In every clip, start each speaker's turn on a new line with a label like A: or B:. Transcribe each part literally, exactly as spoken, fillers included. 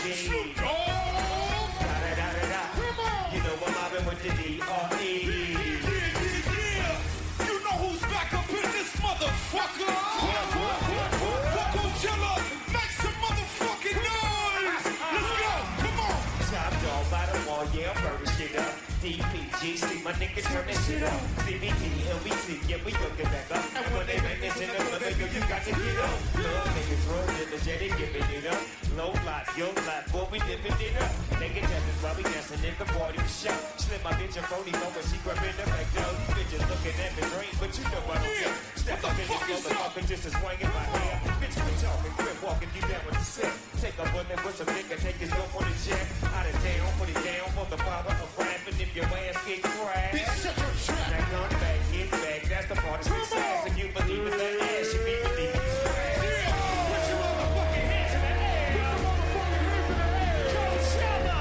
A: Snoop Dogg. Da da da da da. You know I'm mobbing with the D R E. Yeah, yeah, yeah. You know who's back up in this motherfucker? What, what, what, what? Fuck Coachella. Make some motherfucking noise. Let's go. Come on. Top dog by the wall. Yeah, I'm burning shit up. D P G C, my niggas turn that shit up. C B T, L B C, yeah, we gon' get back up. And when they make this in the club, yo, you got to get up. Love niggas rolling in the jetty, giving it up. Low block, yo block, boy, we living it up. Nigga dancing while we dancing in the party show. Slip my bitch a phony phone when she grabbing the back door. You bitches looking at me green, but you know I don't care. Step up in this motherfucker just as swinging my hair. Bitch, quit talking, quit walking, you down with the set. Take a bullet with some nigga, take his dope on the jet. Out of town, put it down for the power of rapping. If your ass get crashed, bitch, shut your trap. Now come back, get back, that's the part of success. If you believe in that ass, you be believing it's trash. Yeah. Put your motherfucking hands in the air. Put your motherfucking hands in the air. Coachella.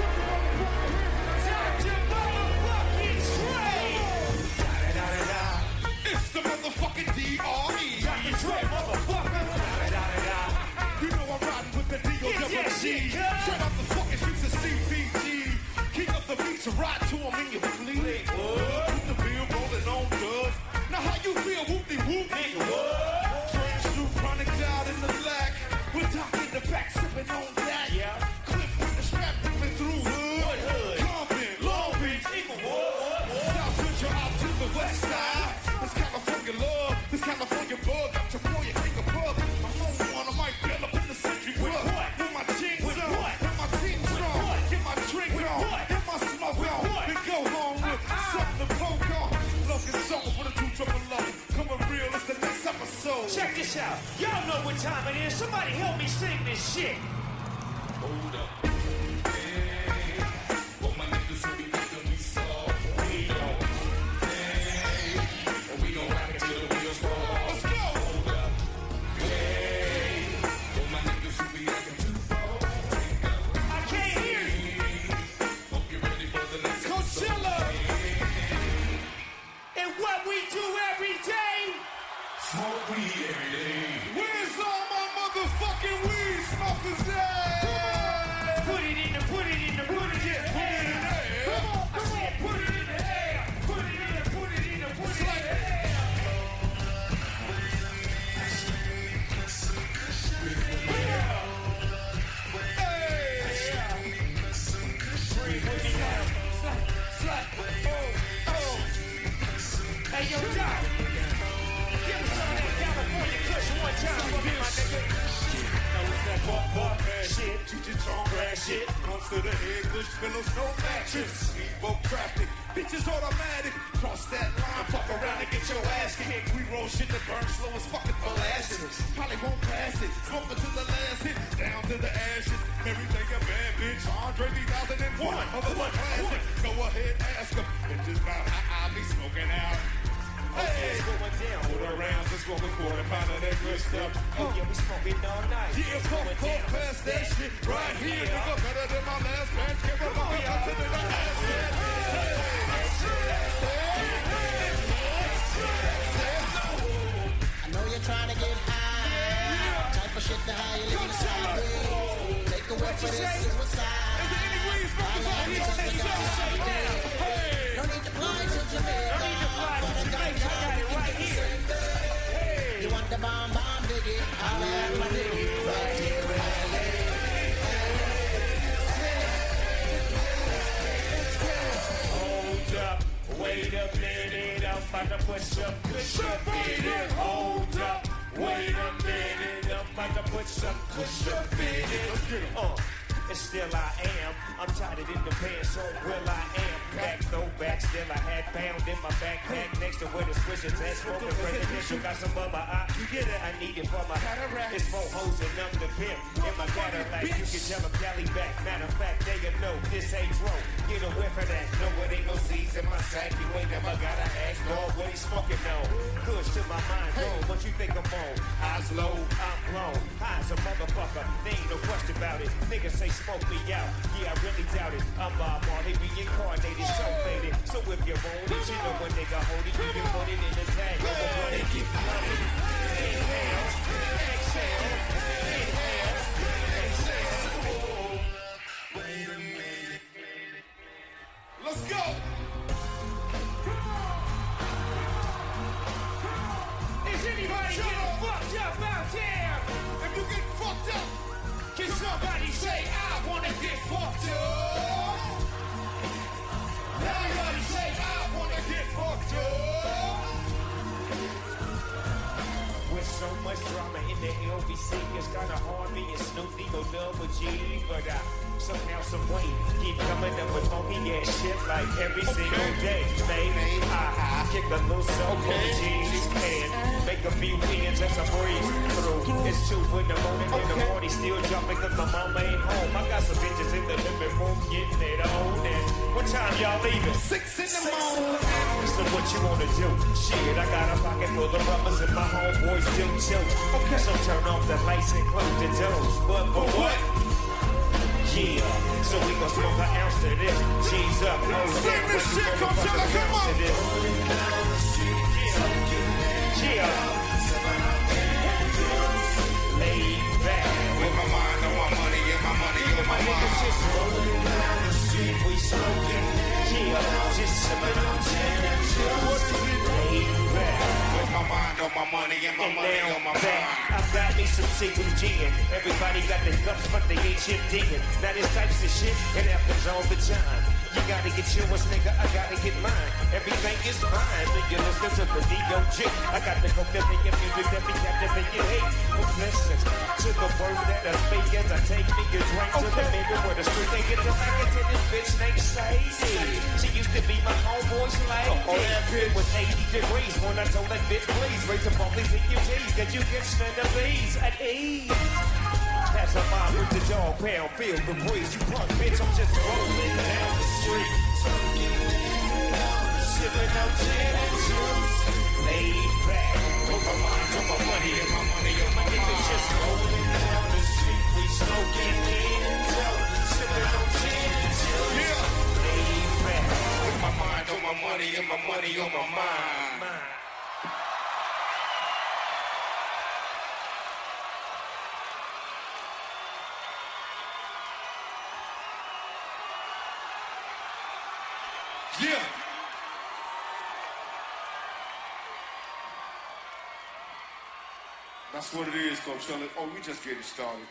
A: Doctor motherfucking Dre. Da da da da da. It's the motherfucking D R E. Doctor Dre, motherfucker. Da da da da da. You know I'm riding with the D O double G. Straight off the fucking streets of C B G. King of the beach, ride to him in your fleet. What? With the bill rolling on dubs. Now how you feel, whoop-de-whoop? Nigga, what? Train Snoop Chronic down in the black. With Doc in the back, sipping on that. Yeah. Clip with the strap moving through hood. What hood? Compton, Long Beach, Eagle, what, what, what? South Central out to the west side. This California love, this California bug. Got your boy, you think above. I'm on one, I might build up in the century. With what? With my jeans on, and my team strong. Get my drink on. Smoke on and go home with something to poke on. Looking soul for the two triple low. Coming real, it's the next episode. Check this out. Y'all know what time it is. Somebody help me sing this shit. Hold up. Hey, what my niggas will be making me soft. We don't. Hey, and we gon' rock it till the wheels fall off. Let's go. Hold up. Hey, what my niggas will be acting too bold. I can't hear you. Coachella. And what we do every day, smoke weed every day. Where's all my motherfucking weed smokers at? Put it in the, put it in the, put it in the air. I said put it in the air. Put it in the, put it in the, put it in the air. Hey, yo, Doc, give me some of that California kush one time for me, my nigga. Now it's that buck, buck, ass shit, Cheech-a-chong grass shit. Comes to the head, kush pillows, no matches. Speedboat traffic, bitches automatic. Cross that line, fuck around and get your ass kicked. We roll shit that burns slow as fucking molasses. Probably won't pass it, smoking to the last hit. Down to the ashes, everything a bad bitch. Andre three thousand one, other one classic. Go ahead, ask them. Bitches about how I be smoking out. Hey, it's going down. Hold around, let's go a quarter pound of that good stuff. Oh, yeah, we smoking all night. Yeah, fuck, fuck past that shit right here. Nigga, better than my last man. Give a fuck up to the last man. I know you're trying to get high. Type of shit to how you live sideways. Take a whip for this suicide. Is there any weed smokers out here? No need to fly to Jamaica. No need to fly to Jamaica. I got it right here. Hey. You want the bomb, bomb, diggy? I'll have my diggy right here in L A. Hold up, wait a minute, I'm about to put some good shit in it. Hold up, wait a minute, I'm about to put some good shit in it. Uh. And still I am. I'm tied it in the pants, so will I am. Back, no back, still I had pound in my backpack next to where the switches at. Smoking presidential, got some of my eye. You get it? I need it for my cataract. It's more hoes and I'm the pimp in my Cadillac. You can tell them Cali back. Matter of fact, they know this ain't dro. Get a whiff of that. No, it ain't no seeds in my sack. You ain't never gotta ask, Lord, what he smoking on. Kush to my mind, bro. What you think I'm on? Eyes low, I'm blown. High as a motherfucker. There ain't no question about it. Niggas say smoke me out. Yeah, I really doubt it. I'm Bob Marley, reincarnated, so faded. So if you want it, you know a nigga hold it. You can put it in the tank. Overrun it, keep running. Inhale, exhale, inhale, exhale. let's go.
B: Is anybody getting fucked up out there?
A: If you get fucked up,
B: can somebody say, I wanna get fucked up?
A: Everybody say, I wanna get fucked up.
B: With so much drama in the L B C, it's kinda hard being Snoop D-O double G, but I somehow, some way keep coming up with funky ass shit like every okay. single day. Maybe I, I kick a little soul okay. G's and make a few ends as I breeze through. It's two in the morning okay. and the party still jumping cause my mama ain't home. I got some bitches in the living room getting it on. And what time y'all leaving?
A: Six in the morning.
B: So what you wanna do? Shit, I got a pocket full of rubbers and my homeboys do too. Okay. So turn off the lights and close the doors. But for what? Yeah, so we gon' smoke an ounce to this. G's up, oh
A: sing this shit, come on, come on.
B: Yeah, laid back
A: with my mind on my money and my money on my mind.
B: Just rolling down the street, we smoking. Yeah, just sipping on gin and juice. Laid back
A: with my mind on my money and my
B: and
A: money on my mind.
B: I've got me some shit with gin. Everybody got the cups, but they ain't shit digging. Now this types of shit, it happens all the time. You gotta get yours, nigga, I gotta get mine. Everything is fine when you listen to the D O G. I got the cultivating music that be captivating hate. But listen to the word that I speak as I take me a drink okay. to the middle where the street they get the back into this bitch named Sadie. She used to be my homeboy's lady. Oh, yeah, it was eighty degrees when I told that bitch, please raise up all these E Q Ts that you can spend the bees at ease. That's a mob with the dog pound, feel the breeze. You punk bitch, I'm just rolling down the street. Sipping on gin and juice. Laid back, with my mind on my money and my money on my mind. Niggas just rolling down the street. We smoking lean and dope. Sipping on gin and juice. Yeah. Laid back,
A: with my mind on my money and my money on my mind. mind. Yeah. That's what it is, Coachella. Oh, we just getting started.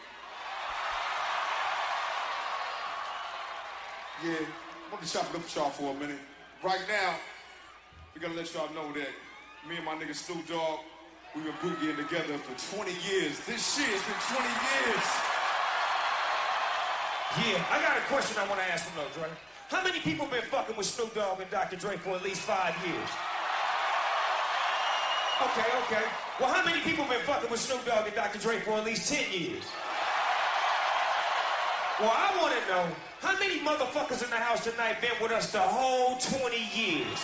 A: Yeah, I'm gonna chop it up with y'all for a minute. Right now, we gotta let y'all know that me and my nigga Snoop Dogg, we've been bootlegging together for twenty years. This shit has been twenty years.
B: Yeah, I got a question I want to ask him though, Dre. How many people been fucking with Snoop Dogg and Doctor Dre for at least five years? Okay, okay. Well, how many people been fucking with Snoop Dogg and Doctor Dre for at least ten years? Well, I want to know, how many motherfuckers in the house tonight been with us the whole twenty years?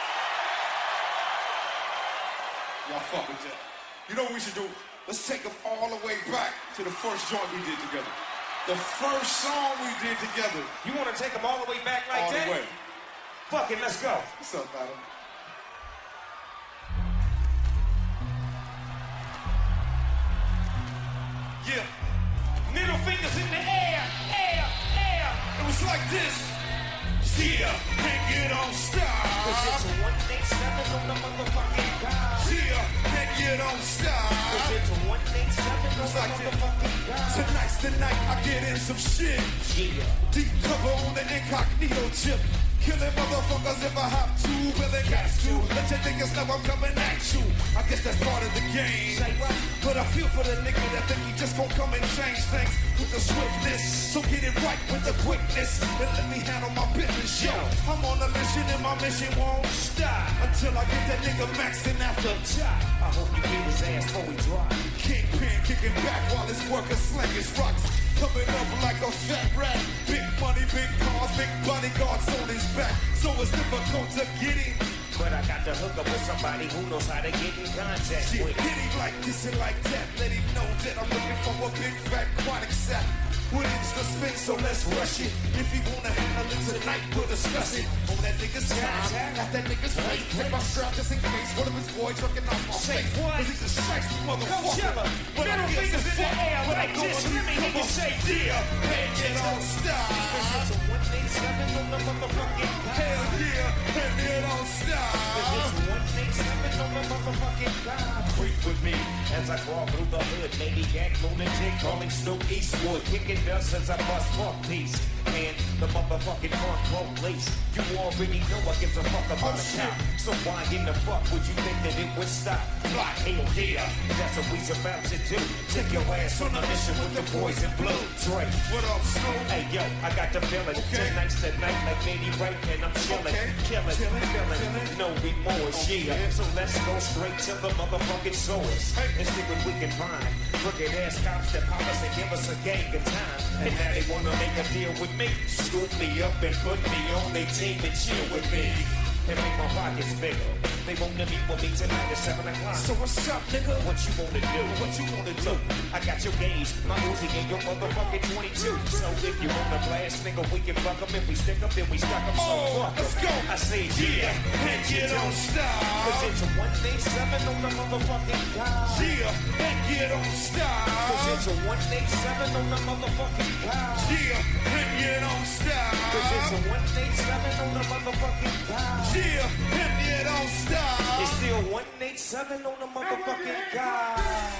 A: Y'all fuck with that. You know what we should do? Let's take them all the way back to the first joint we did together. The first song we did together.
B: You want to take them all the way back like
A: all
B: that?
A: All the way.
B: Fuck it, let's go.
A: What's up, madam? Yeah.
B: Middle fingers in the air, air, air.
A: It was like this. Yeah, can't get on style.
B: Cause it's a one eight seven on the motherfucking car.
A: Yeah, can't get on style.
B: Cause it's a one eight seven on the
A: like
B: motherfucking car.
A: Tonight's the night I get in some shit.
B: Yeah.
A: Deep cover on the incognito chip. Killing motherfuckers if I have to, well it got to. Let your niggas know I'm coming at you. I guess that's part of the game.
B: Say what?
A: But I feel for the nigga that think he just gon' come and change things with the swiftness. So get it right with the quickness and let me handle my business. Yo, I'm on a mission and my mission won't stop until I get that nigga maxing after top.
B: I hope you beat his ass before we drop.
A: Kingpin kicking back while his workers slang his rocks. Coming up like a fat rat. Big money, big cars, big bodyguards on his back. So it's difficult to get him.
B: But I got to hook up with somebody who knows how to get in contact
A: yeah,
B: with
A: him. Hit him like this and like that. Let him know that I'm looking for a big fat chronic sack. With extra spin, so let's rush it. If he wanna handle it tonight, we'll discuss it. On that nigga's time, at that nigga's face. Take my strap just in case one of his boys trucking off my face. Cause he's a shiesty motherfucker.
B: But middle fingers in the air like this. Let me hear you say,
A: yeah, can't get on style.
B: Cause it's a one eight seven on the motherfucking car.
A: Hell
B: I crawl through the hood, maniac, lunatic, calling Snoop Eastwood, kicking dust as I bust fuck piece. And the motherfucking funk police. You already know I give a fuck about a cop. So why in the fuck would you think that it would stop? Fly, hell yeah, that's what we's about to do. Take your ass on a mission with the boys in blue. Dre,
A: What up, Snoop?
B: hey yo, I got the feeling.
A: Okay.
B: Tonight's the night like Lady Right, and I'm chilling,
A: Okay.
B: killing,
A: Chillin',
B: feeling,
A: chillin'.
B: no remorse, yeah.
A: Okay.
B: So let's go straight to the motherfucking source and see what we can find. Crooked ass cops that pop us and give us a gang of time, and now they wanna make a deal with me. Scoop me up and put me on their team and chill with me. And make my pockets bigger. They wanna meet with me tonight at seven o'clock.
A: So what's up, nigga?
B: What you wanna do?
A: What you wanna do?
B: Look, I got your gauge, my Uzi and your motherfucking twenty-two. So if you wanna blast, nigga, we can fuck them. If we stick them, then we stuck them. So
A: Oh,
B: fuck 'em.
A: let's go.
B: I say yeah,
A: and get on
B: Cause
A: style.
B: it's a one day seven on the motherfucking guy.
A: Yeah, and get on
B: Cause
A: style.
B: it's a one day seven on the motherfucking guy.
A: Yeah, and get on
B: Cause it's
A: style.
B: a one day seven on the motherfucking guy.
A: Yeah, and get on
B: It's
A: style.
B: still one eight seven on the motherfucking guy.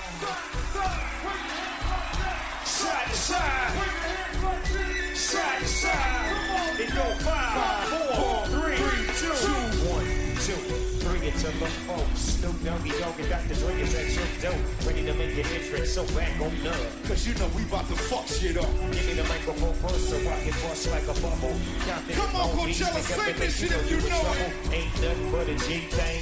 B: Side to side, side to side. It go five, four, three, two, one, two, three. It's a the folks. Snoop Doggy Dogg and Doctor Dre is at your door, ready to make an entrance. So back on up.
A: Cause you know we about to fuck shit up.
B: Give me the microphone first so I can bust like a bubble.
A: Come on, Coachella, say this shit if you know it.
B: Ain't nothing but a G thing.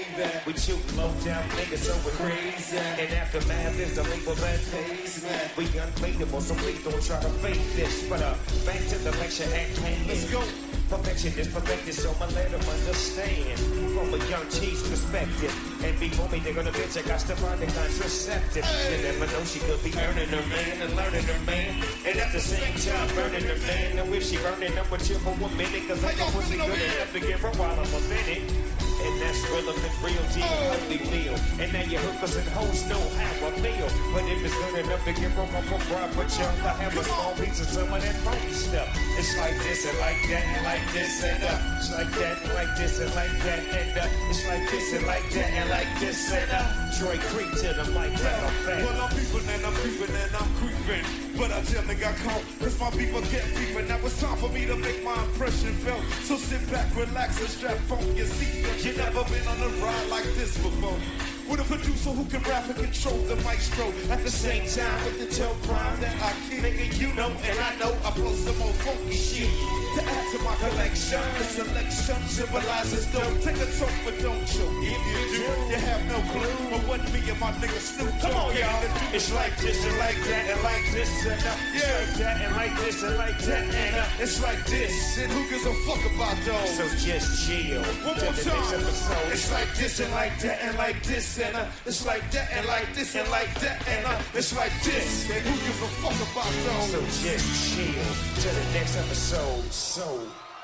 B: We shoot low down niggas so we're crazy. And aftermath is the label that pays. We unbeatable, so please don't try to fake this. But uh, back to the lecture act pain.
A: Let's go.
B: Perfection is perfected, so I let them understand from a young cheese perspective. And before me, they're gonna bitch, I got to find a contraceptive. You never know, she could be earning her man and learning her man. And at the same time, burning her man. Now if she burning up with you for one minute, cause I
A: Hey, yo,
B: know pussy
A: put it
B: good
A: over here.
B: enough to give her while I'm a minute. And that's relevant, real deal, holy meal. And now your hookers and hoes know how I feel. But if it's good enough to give them up a proper chunk, I have a small piece of some of that funky stuff. It's like this and like that and like this and uh. It's like that and like this and like that and uh. It's like this and like that and like this and uh. Troy creep to the mic like a fan.
A: Well, I'm peeping and I'm creeping and I'm creeping. But I tell they got caught, cause my people get peeping. Now it's time for me to make my impression felt. So sit back, relax, and strap on your seatbelt. You never been on a ride like this before. With a producer who can rap and control the maestro. At the same time with the dope rhyme that I keep. Nigga, you know and I know I flow some more funky shit. To add to my collection, the selection symbolizes dope. Take a toke but don't choke. If you do, you have no clue of what me and my nigga Snoop
B: Come on,
A: Dogg
B: y'all.
A: aim to do.
B: It's like this and like that and like this and uh. It's
A: Yeah.
B: like that and like this and like that and uh.
A: It's like this, and who gives a fuck about those?
B: So just chill.
A: One
B: till
A: more
B: the next
A: time.
B: episode.
A: It's like this and like that and like this and uh, it's like that and like this and like that and uh, it's like this. And who gives a fuck about
B: So
A: those?
B: just chill till the next episode. So.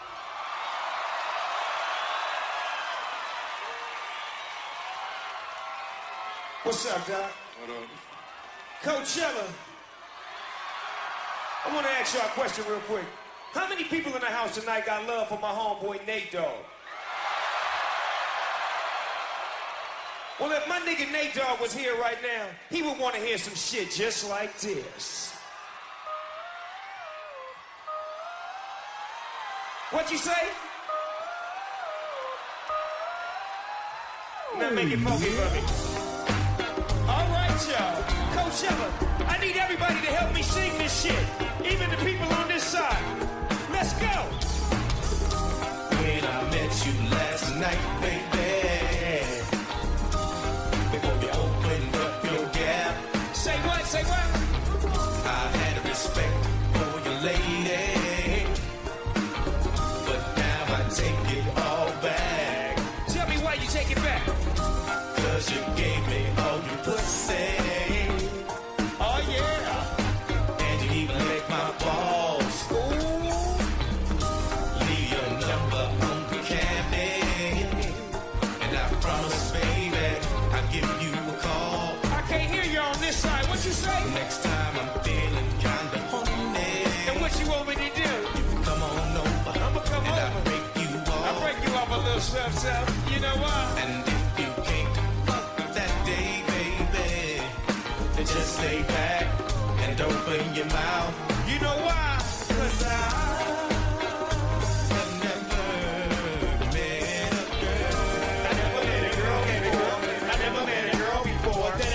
B: What's up, Doc? Coachella. I want to ask y'all a question real quick. How many people in the house tonight got love for my homeboy Nate Dogg? Well, if my nigga Nate Dogg was here right now, he would want to hear some shit just like this. What you say? Now make it funky for me. All right, y'all. Coachella, I need everybody to help me sing this shit. Even the people on this side. Let's go.
C: When I met you last night, baby, before you opened up your gap,
B: Say what? Say what?
C: I had a respect for your lady, but now I take it all back,
B: Tell me why you take it back.
C: cause you gave me all your pussy,
B: Oh, yeah.
C: and you even licked my balls. Leave your number on the cabinet, and I promise, baby, I'll give you a call.
B: I can't hear you on this side. What you say?
C: Next time I'm feeling kinda horny,
B: And what you want me to do?
C: come on over,
B: I'ma come
C: and
B: over.
C: I'll break you
B: I'll
C: off.
B: break you off a little stuff, stuff. You know why?
C: And if you can't fuck that day, baby, stay back and open your mouth.
B: You know why?
C: Cause I have never met a girl.
B: I never met a girl, met a girl. I never met a girl before.
C: That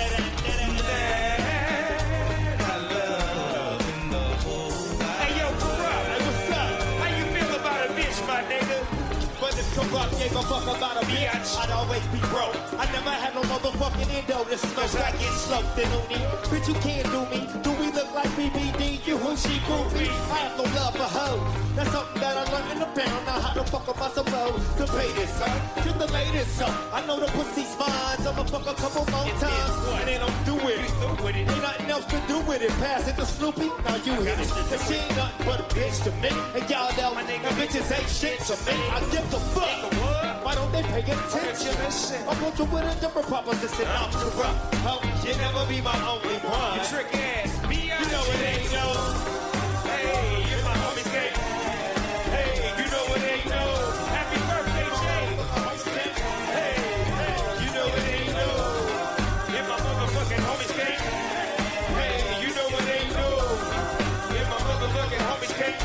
C: I love in the whole life.
B: Hey yo, Corrupt, hey, what's up? How you feel about a bitch, my nigga?
D: But if Corrupt gave a fuck about a bitch,
B: Bitch.
D: I'd always be broke. I never had no motherfucking endo. This smells like it's sloped and uni. Bitch, you can't do me. Do we look like B B D? You who she groupie? I have no love for hoes. That's something that I learned in the pound. Now how the fuck am I supposed to pay this, son? Just the latest, son. I know the pussy's mine. I'ma fuck a couple more
B: And
D: times.
B: then what?
D: And then I'm through with
B: You
D: it.
B: through with it?
D: Ain't nothing else to do with it. Pass it to Snoopy, now you hit it. And she ain't nothing but a bitch to me. And y'all know
B: My nigga,
D: that bitches ain't shit to me. I give a fuck.
B: Nigga, what?
D: Why don't they pay attention?
B: Listen.
D: I'm going to with a different proposition. I'm Corrupt. Oh, you never be my only one.
B: You trick ass, B I G.
D: You know it ain't no.
B: Hey, you're my homie's gang. Hey, you know it ain't no. Happy birthday, Jay. Hey, hey, you know it ain't no. You're my motherfucking homie's gang. Hey, you know it ain't no. You're my motherfucking homie's gang.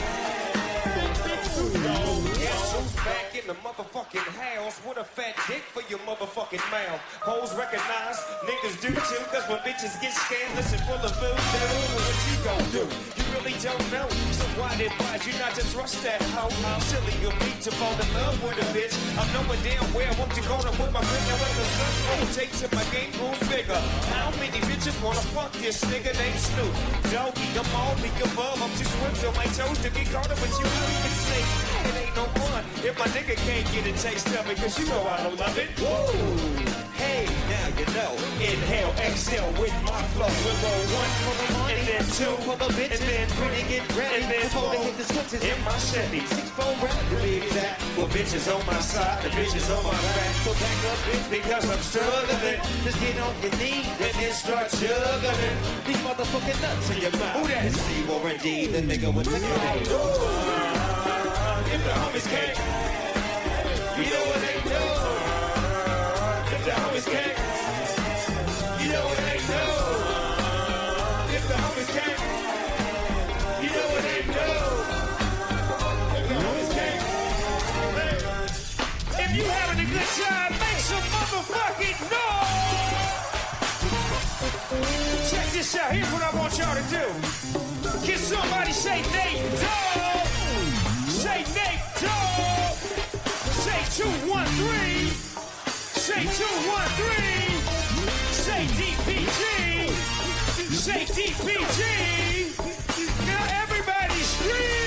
B: Guess who's back in the motherfucking house with a fat dick for your motherfucking mouth? Hoes recognize, niggas do too, cause when bitches get scandalous and full of voodoo, what you gon' do? You really don't know, so why they advise you not to trust that hoe? How silly you'll be to fall in love with a bitch. I'm knowing damn well what you gonna put my finger when the sun rotates and my game grows bigger. How many bitches wanna fuck this nigga named Snoop? Doggy, I'm all the above, I'm too swift on my toes to get caught up, but you know you can see. It ain't no fun if my nigga can't get a taste of it, cause you know I don't love it. Woo! Hey, now you know. Inhale, exhale with my flow. We'll go one for the money, and then two
D: for the bitches.
B: and then three,
D: Get ready
B: and then
D: before
B: four.
D: they hit the switches.
B: In my Chevy,
D: Six phone round to be exact.
B: well, bitches on my side, the bitches on my back.
D: So back up, bitch.
B: Because I'm struggling,
D: Just get on your knees.
B: and then start juggling.
D: These motherfucking nuts in your mouth.
B: Who that?
D: It's Steve or indeed the nigga with the name.
B: If the homies can't, you know what they do. If the homies can't, you know what they do. If the homies can't, you know what they do. If the homies can't, hey. If you having a good time, make some motherfucking noise. Check this out. Here's what I want y'all to do. Can somebody say Nate Dogg? Say Nate Dogg. Say two one three. Say two one three. Say D P G. Say D P G. Now everybody scream.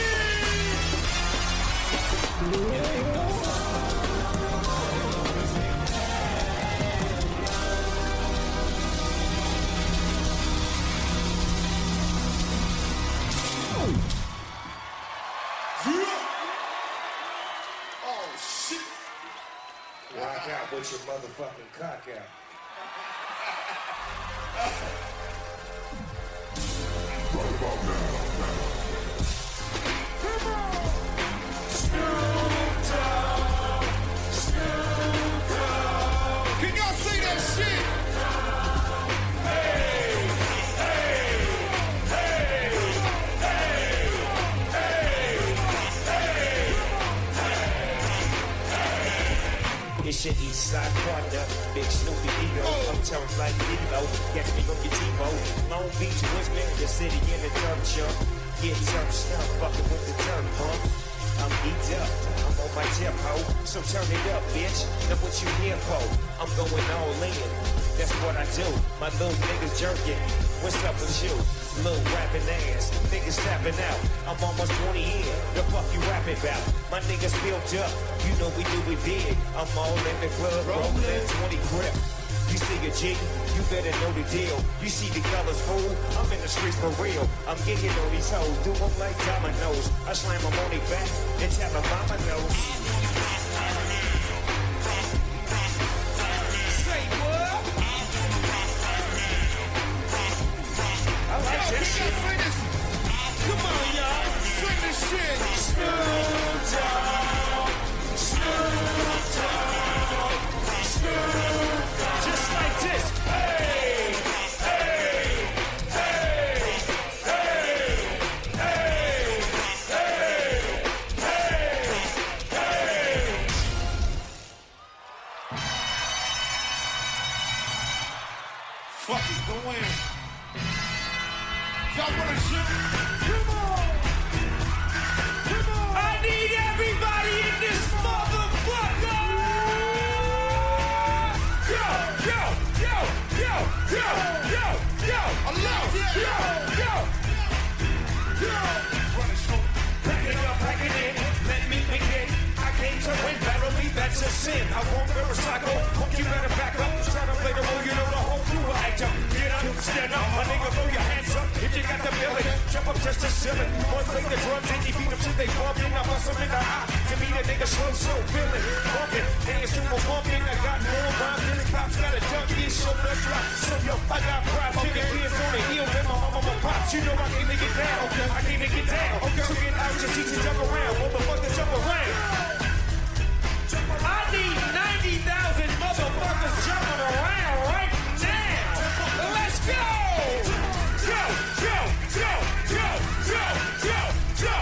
A: Oh, shit.
B: Rock out with your motherfucking cock out.
A: Can y'all say that shit?
B: It's your east side partner, Big Snoopy Ego. I'm turned like Lilo, catch me on your TiVo. Long Beach, Wisman, the city in the turf jump. Get turf stuff, fucking with the turf pump. I'm eat up, I'm on my tempo, so turn it up, bitch. Know what you here for? I'm going all in. That's what I do. My little niggas jerking. What's up with you? Little rapping ass, niggas tapping out. I'm almost twenty in. The fuck you rapping about? My niggas built up. You know we do it big. I'm all in the club, rolling twenty grip. You see a G, you better know the deal. You see the colors, fool. I'm in the streets for real. I'm getting on these hoes, do them like dominoes. I slam them on their back and tell them mama knows. Say what? I like that shit.
A: Sing this. Come on, y'all. Sing this shit.
B: Snoop Dogg, Snoop Dogg, Snoop Dogg. Just like this. Hey, hey,
A: Come on. Come on. I need everybody in this motherfucker. Yo, yo, yo, yo, yo, yo, yo. I love you. Yo, yo, yo. Running smoke. Back it up, back it in. Let me begin. I came to win, battle me, that's a sin. I won't go recycle. Hope you better back up. Try to play the role, you know the whole crew will act up. Get up, stand up, my nigga, throw your hands up. If you got the feeling, jump up just to ceiling. Boys play the drums, and you beat them till they bumpin'. I bust them in the eye. To me, the nigga slow, so feeling. Bumpin', dance to a bumpin'. I got more rhymes than the cops got a junkie. Show the drop. So yo, I got pride. Kicking kids on the heel, and my mama, my pops. You know I came to get down. I came to get down. So get out your seats and jump around. Motherfucker, jump around. I need ninety thousand motherfuckers jumping around right now. Let's go! Go, go, go, go, go, go,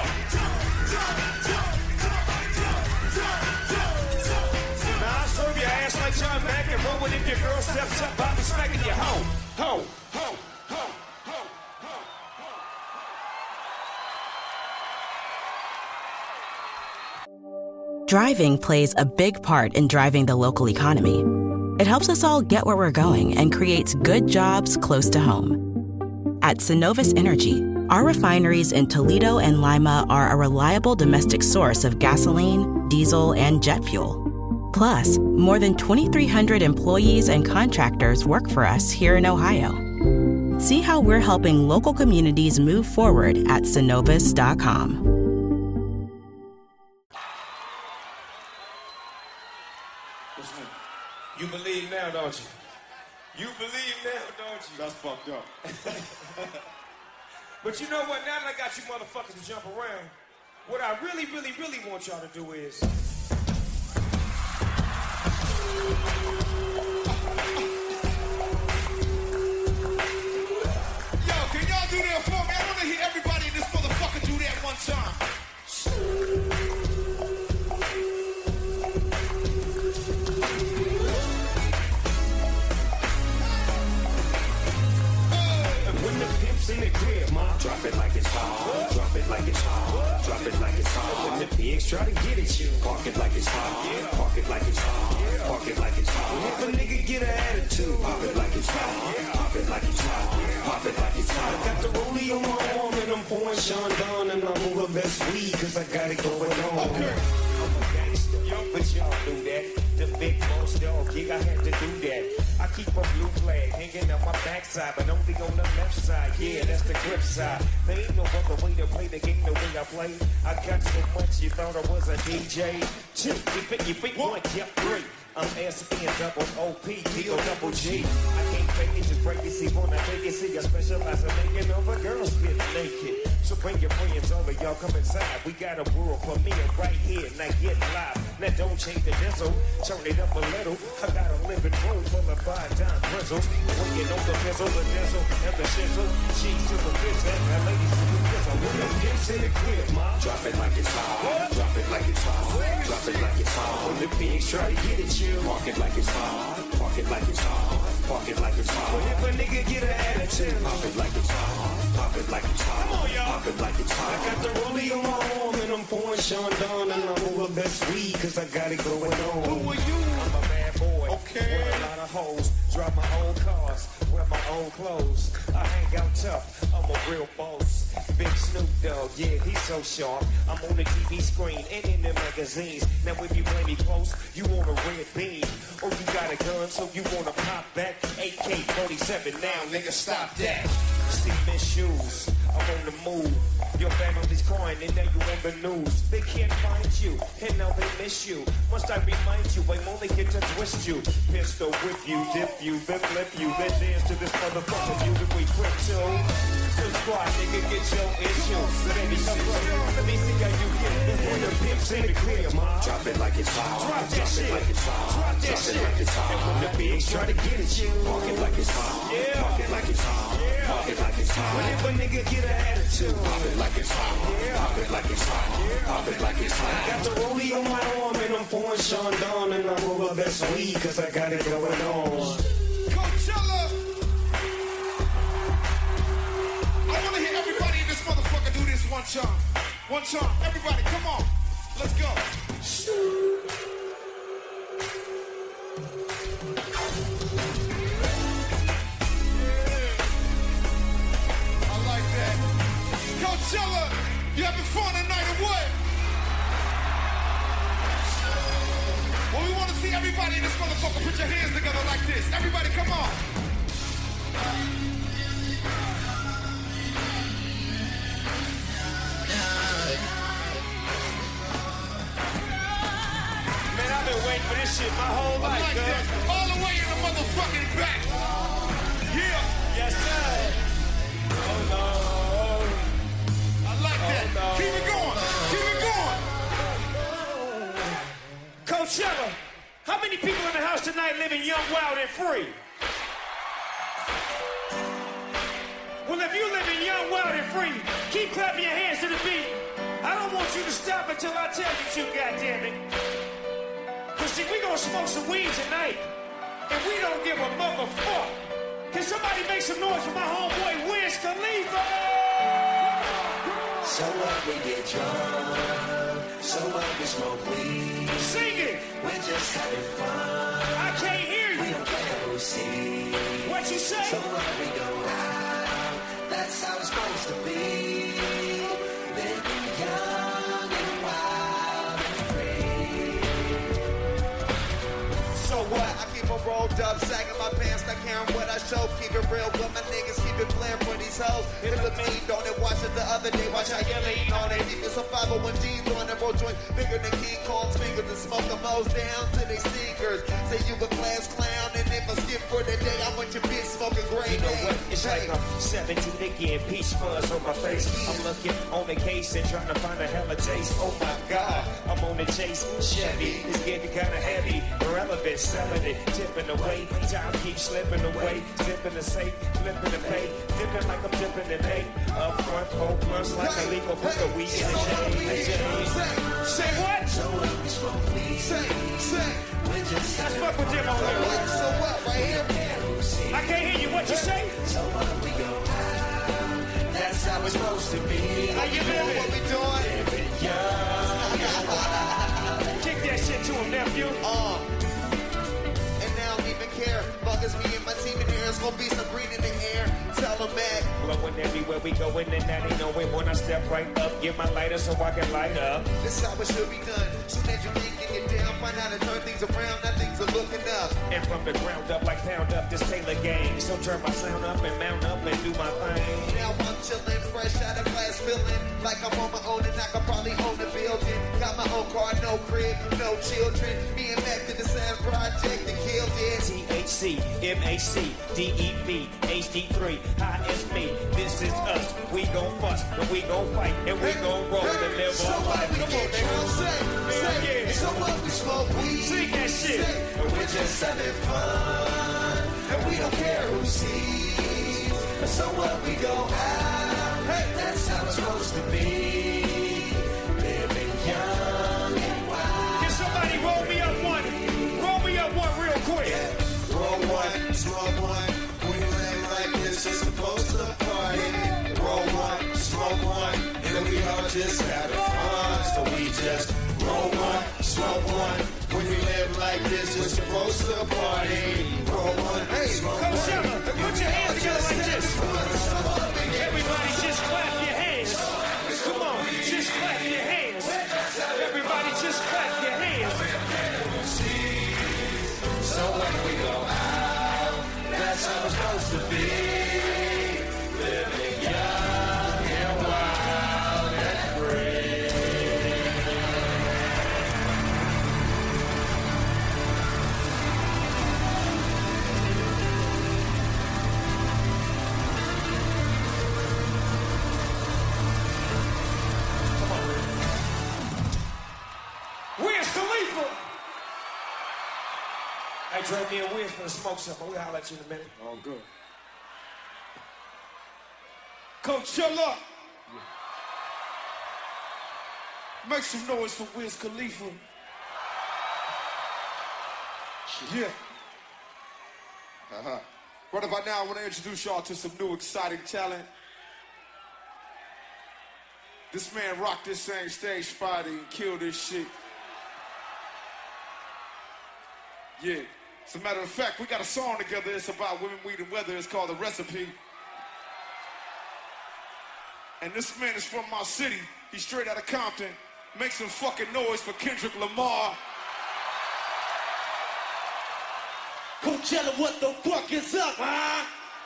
A: go. Now I serve your ass like John McEnroe, and if your girl steps up, I'll be smacking you ho, ho, ho, ho, ho, ho.
E: Driving plays a big part in driving the local economy. It helps us all get where we're going and creates good jobs close to home. At Synovus Energy, our refineries in Toledo and Lima are a reliable domestic source of gasoline, diesel, and jet fuel. Plus, more than twenty-three hundred employees and contractors work for us here in Ohio. See how we're helping local communities move forward at synovus dot com.
B: You believe now, don't you? You believe now, don't you?
A: That's fucked up.
B: But you know what? Now that I got you motherfuckers to jump around, what I really, really, really want y'all to do is...
A: Yo, can y'all do that for me? I want to hear everybody in this motherfucker do that one time.
B: In the crib, ma. Drop it like it's hot. Drop it like it's hot. Drop it like it's hot. When the pigs try to get at you, park it like it's hot. Park it like it's hot. Park it like it's hot. If a nigga get an attitude, pop it like it's hot. Pop it like it's hot. Pop it like it's hot. I got the rollie on my arm and I'm pouring Sean Don and I'm over best weed cause I got it going on. Okay. I'm a gangster, but y'all do that. The big boss dog, yeah, I had to do that. I keep a blue flag hanging on my backside, but only on the left side. Yeah, that's the grip side. There ain't no other way to play the game the way I play. I got so much you thought I was a D J. Two, you think you think one, yep, three. I'm S N double O P, D O double G. I can't fake it, just break it, see, wanna take it, see, I specialize in making over girls get naked. So bring your friends over, y'all come inside. We got a world for me right here, now get live. Now don't change the diesel, turn it up a little. I got a living room full of five dime bristles. Bringing on the pizzle, the diesel, and the shizzle. Cheese to the pizza, and ladies to the pizzle. With the dips in the crib, ma. Drop it like it's hot. Drop it like it's hot. Drop it like it's hot. When the pigs try to get at you, park it like it's hot. Park it like it's hot. Park it like it's hot. But if a nigga get an attitude, pop it like it's hot. Pop it like it's hot. Come on, y'all. Pop it like it's hot. I got the rollie on my arm and I'm pouring Sean Don and I'm over best weed cause I got it going on.
A: Who are you?
B: I'm a bad boy.
A: Okay.
B: Wear a lot of hoes. Drive my own cars. Wear my own clothes. I hang out tough. I'm a real boss. Big Snoop Dogg, yeah, he's so sharp. I'm on the T V screen and in the magazines. Now if you play me close, you want a red beam. Or you got a gun, so you wanna pop back. A K forty-seven now, nigga, stop that. Steaming shoes, I'm on the move. Your family's crying and now you on the news. They can't find you, and now they miss you. Must I remind you, I'm only here to twist you. Pistol whip you, dip you, then flip you. Then dance to this motherfucker music we grip to. Subscribe, nigga, get your issue. Baby, come on, let me see how you get it. When the pimp's in the crib, ma. Drop it like it's hot. Drop that shit. Like it's hot. Drop that shit. Like it's hot. And when the pigs try to get at you, park it like it's hot. Yeah. Park it like it's hot. Yeah. Park it like it's hot. Whenever a nigga get an attitude, pop it like it's hot. Yeah. Pop it like it's hot. Yeah. Pop it like it's hot. I got the rollie on my arm and I'm pouring Sean Don and I'm over best weed cause I got it going on.
A: Coachella! I want to hear everybody in this One time, everybody, come on. Let's go. I like that. Coachella, you having fun tonight or what? Well, we want to see everybody in this motherfucker put your hands together like this. Everybody, come on.
B: Man, I've been waiting for this shit my whole
A: I
B: life,
A: like
B: girl.
A: that. All the way in the motherfucking back. Yeah.
B: Yes, sir. Oh, no.
A: I like that.
B: Oh, no.
A: Keep it going. Keep it going.
B: Coachella, how many people in the house tonight living young, wild, and free? Well, if you living young, wild, and free, keep clapping your hands to the beat. I don't want you to stop until I tell you to, goddammit. Cause see, we gonna smoke some weed tonight, and we don't give a motherfuck. Can somebody make some noise for my homeboy Wiz Khalifa?
C: So what, we get drunk. So what, we smoke weed.
B: Sing it.
C: We're just having fun.
B: I can't hear
C: We
B: you.
C: don't care who sees.
B: What you say?
C: So what, we go out. That's how it's supposed to be. Living young and wild and free.
F: So what? I keep them rolled up, sagging my pants, not caring what I show. Keep it real with my niggas, keep it playing for these hoes. Hit the lean on it, watch it the other day, watch how you lean on it. Keep it some five oh one G's on it, roll joint bigger than King Kong's fingers. And smoke the most down to they sneakers. Say you a class clown, and if I skip for the day, I want your bitch smoking gray.
B: You know what? It's
F: Hey.
B: like I'm seventeen again, peach fuzz on my face. I'm looking on the case and trying to find a hella taste. Oh my God, I'm on the chase. Chevy is getting kind of heavy. Irrelevant, selling it, tipping away. Time keeps slipping away. Zipping the safe, flipping the pay. Dipping like I'm dipping the pay. Up front, four plus like a legal. Put the weed in the shade. Say what?
C: So what, we smoke weed.
F: Say, say,
C: We're just
B: Let's
C: having
B: fuck with them on
F: what?
B: there.
F: So what? Right here.
C: who sees.
B: I can't hear you. What you say?
C: So what, we go out. That's how it's supposed to be.
B: How you
F: What
B: living?
F: we doing?
C: Living young and wild.
B: Kick that shit to him, nephew.
F: Uh, and now I don't even care. Long as me and my team in here, it's gonna be some green in the air. Tell them that.
B: Blowing everywhere we go, and then that ain't knowing when I step right up. Get my lighter so I can light up.
F: This how it should be done. Soon as you think you get down, find how to turn things around. Now things are looking up.
B: And from the ground up, like pound up this Taylor gang. So turn my sound up and mount up and do my thing.
F: Now I'm chillin', fresh out of class, feeling like I'm on my own and I could probably own a building. Got my own car, no crib, no children. Me and Mac did the same project and killed it.
B: T H C, M A C, D E V, H D three, hi, it's me. This is us. We gon' fuss, and we gon' fight, and we gon' roll and live
F: So
B: our
F: what
B: life.
F: we
B: Come on,
F: get drunk,
B: nigga.
F: say, say,
B: Yeah.
F: so what we smoke weed.
B: Sing that shit.
F: Say, and we're just having fun, and we don't care who sees. So what we go out, hey,
C: That's how it's supposed to be. Living young and wild.
B: Can somebody roll me up one? Roll me up one real quick.
F: roll one, smoke one. We live like this, it's supposed to party. Roll one, smoke one, and we all just having fun. So we just roll one, smoke one. When we live like this, we're supposed to party. Roll one, hey, smoke one.
B: Coachella, put your hands together like this. Everybody just clap your hands. Come on, just clap your hands. Everybody just clap your hands.
C: So when we go out, that's how it's supposed to be. Living young and wild and free.
B: Wiz Khalifa. Hey, Dre, me and Wiz finna smoke something. We'll holler at you in a minute.
A: Oh, good. Coachella. Make some noise for Wiz Khalifa. Yeah. Uh-huh. Right about now, I want to introduce y'all to some new exciting talent. This man rocked this same stage Friday and killed this shit. Yeah. As a matter of fact, we got a song together. It's about women, weed, and weather. It's called The Recipe. And this man is from my city. He's straight out of Compton. Make some fucking noise for Kendrick Lamar.
D: Coachella, what the fuck is up, huh?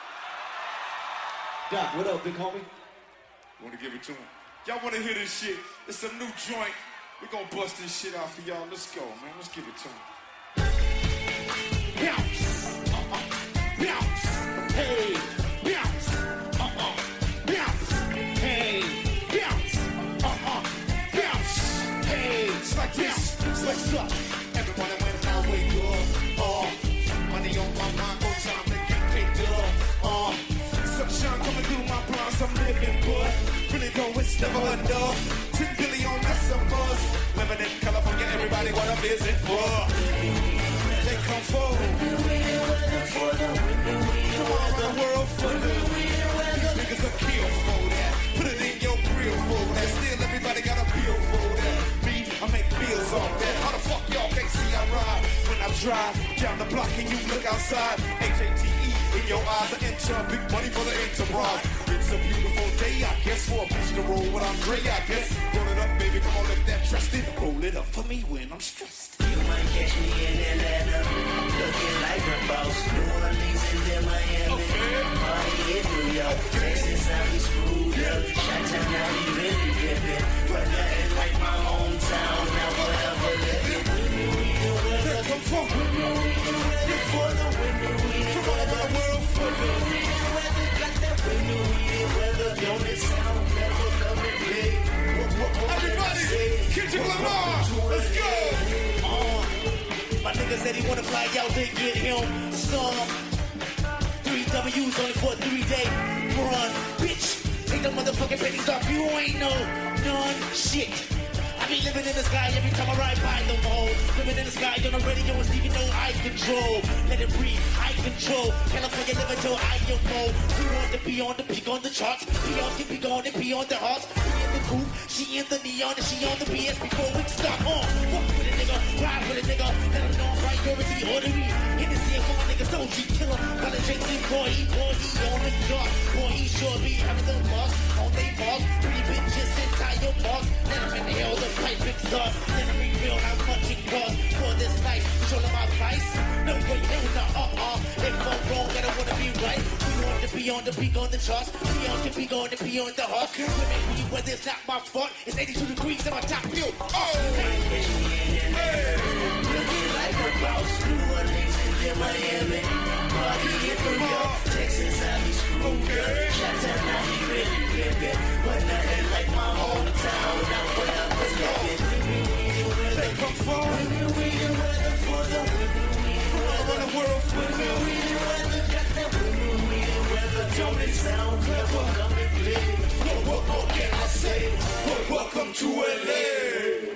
D: Doc, what up, big homie?
A: Want to give it to him? Y'all want to hear this shit? It's a new joint. We gonna bust this shit out for y'all. Let's go, man. Let's give it to him.
D: Bounce, uh-uh, bounce, hey, bounce, uh-uh, bounce, hey, bounce, uh-uh, bounce, hey. It's like this, it's like up.
A: Everybody went my way good. Uh, money on my mind, go time to get caked up. Uh, sunshine coming through my blinds, I'm living good. Really though, it's never enough. Ten billion, that's a buzz. Living in California, everybody what I'm visit for. They come forward. For the the world for the these niggas are kill for that. Put it in your grill for that. Still everybody got a bill for that. Me, I make bills off that. How the fuck y'all can't see I ride when I drive down the block and you look outside? H A T E in your eyes, I enter big money for the enterprise. It's a beautiful day, I guess, for a bitch to roll with Andre, I guess. Roll it up, baby, come on, let that trust in. Roll it up for me when I'm stressed.
C: You might catch me in Atlanta, looking like a boss. New Orleans and then Miami, party in New York. Texas, I be screwed up. Chi-town, I be really ripping. But nothing like my hometown, now forever living.
A: Here come folk.
C: For the winter, we
A: From all over the world for the
C: weather, got that winter, we weather. Don't it sound never coming big?
A: everybody, Kendrick Lamar, let's go.
D: My nigga said he wanna fly out to get him some three W's only for a three-day run. Bitch, take the motherfucking pennies off. You ain't no none shit. I be living in the sky every time I ride by the mall. Living in the sky on the radio and even though I control. Let it breathe, I control. California living till I am more. We want to be on the peak on the charts. Be on the peak on and be on the hearts. We in the coupe, she in the neon and she on the B S before we stop on. Walk with a nigga, ride with a nigga. Let him know priority, orderly. In the scene for my niggas, O G killer. Got a Jason boy, he boy, he on the job. Boy, he sure be having the boss on they boss. Pretty bitches inside your boss. Let him in the hell the pipe exhaust. Let him reveal how much it costs for this life. Show them my vice. No way, no, no, uh-uh. If I'm wrong, I don't wanna be right. We want to be on the peak on the charts. We on the peak on the peak on the heart. Women, we whether it's not my fault. It's eighty-two degrees in my top view. Oh,
C: hey. Looking like a boss. New Orleans and then Miami, party in New York. Texas, I be screwed up. Chi-town, I be really ripping. But nothing like my hometown. Now forever living.
A: they come forward.
C: We the weather for the winter.
A: From all over the world for the
C: We the weather, got that winter. We the weather. Don't it sound clever? Come and play.
A: What, what more can I say? Well, welcome to L A.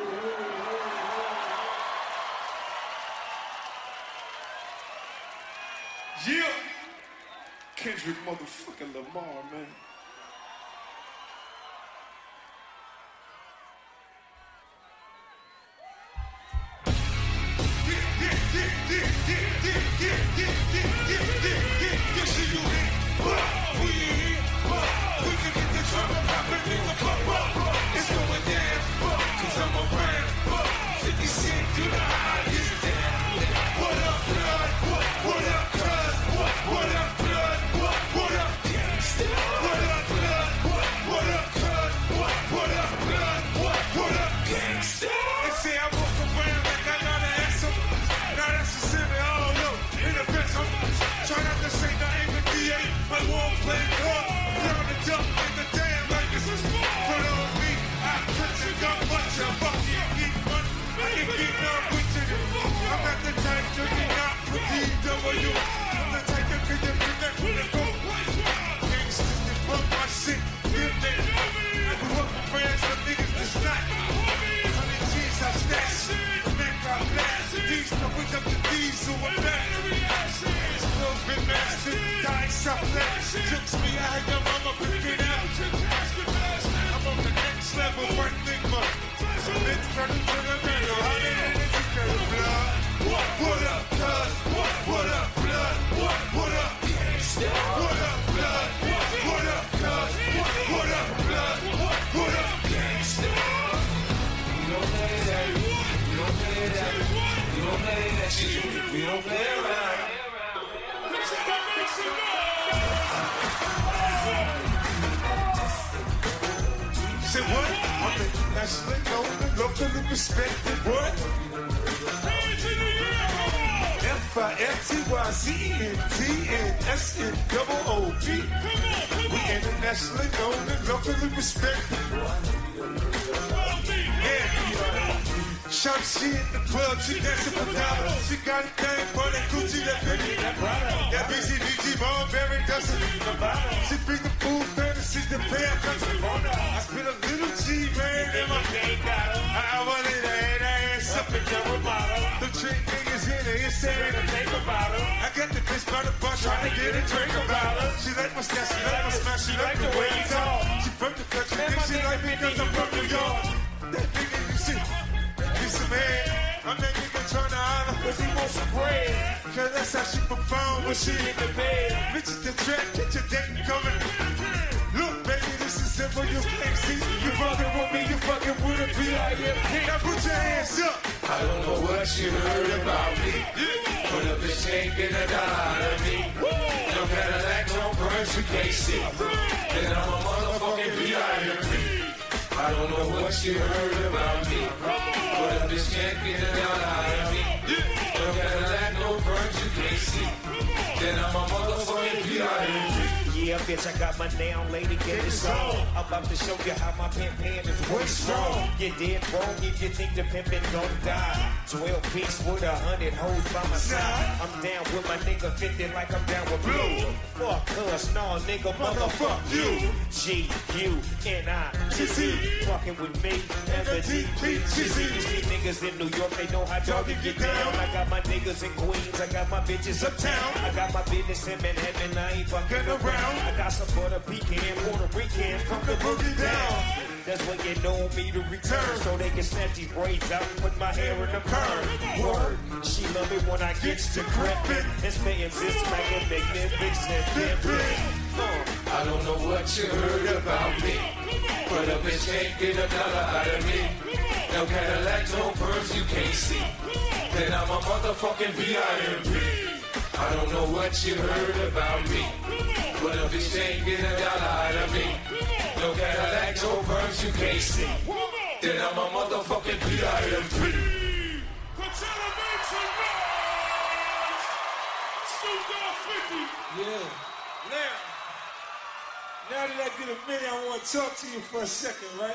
A: Yeah. Kendrick motherfucking Lamar, man. Jokes me, I had your mama pick it out. I'm on the Bitch, turn it to the middle. How did it get to the blood? What, what up, cuz? What, what up, blood? What, what up, gangsta? What up, blood? What, what up, cuz? What, what up, blood? What, what up, gangsta? We don't play that. We don't play that. We don't play that shit. We don't play around. Say what? I'm internationally known and locally respected. What? F I F T Y Z N T N S N double O P. We internationally known and locally respected. Yeah. Shot she in the club, she dancing for dollars. She got a thing for that Gucci, that Fendi, that Prada. That B C B G, Burberry, Dustin. She bring the food fantasy, the pair country. I spit a little G, man, in my game. I want it, that ass up and down with model. The trick niggas in it, it's saying to think about her. I got the bitch by the bar trying to get a drink about her. She like my style, she like my smash, she like the way you talk. She from the country, think she like me cause I'm from New York. That nigga you see, he's a man. I'm that nigga trying to holler cause he wants some bread. Cause that's how she perform when she in the bed. Bitches the track, get your date coming. Look, baby, this is simple, you can't see. You fucking with me, you fucking with a B I M P. Now put your hands up. I don't know what you heard about me. Yeah. But a bitch ain't get a dollar out of me. No Cadillac, no purse, you can't see. And I'm a motherfucking B I M P. I don't know what you heard about me. But a bitch can't get a dollar out of me. No Cadillac, no purse, you can't see. Then I'm a motherfucking B I M P.
B: Yeah, bitch, I got my now lady get it on. I'm about to show you how my pimp hand is way strong. You're dead wrong if you think the pimpin' gon' die. Twelve piece with a hundred hoes by my side. I'm down with my nigga fifty like I'm down with blue. Fuck us, no nigga, motherfuck you. G U N I T Z, fucking with me and the D P T Z. You see niggas in New York, they know how doggy get down. I got my niggas in Queens, I got my bitches uptown. I got my business in Manhattan, I ain't fucking around. I got some Puerto Rican, Puerto Ricans from the boogie down. That's when you know me to return, so they can snatch these braids out and put my hair in a perm. Word, she love it when I get to crippin'. It's spitting this like a magnificent pimpin'. Uh,
A: I don't know what you heard about me, but a bitch can't get a dollar out of me. No Cadillac, no purse, you can't see. Then I'm a motherfucking B I M P. I don't know what you heard about me, but a bitch ain't get a dollar out of me. No Cadillac, no purse, you can't see. Then I'm a motherfucking B I M P. Coachella makes some noise! Snoop Dogg fifty! Yeah. Now, now that I get a minute, I want to talk to you for a second, right?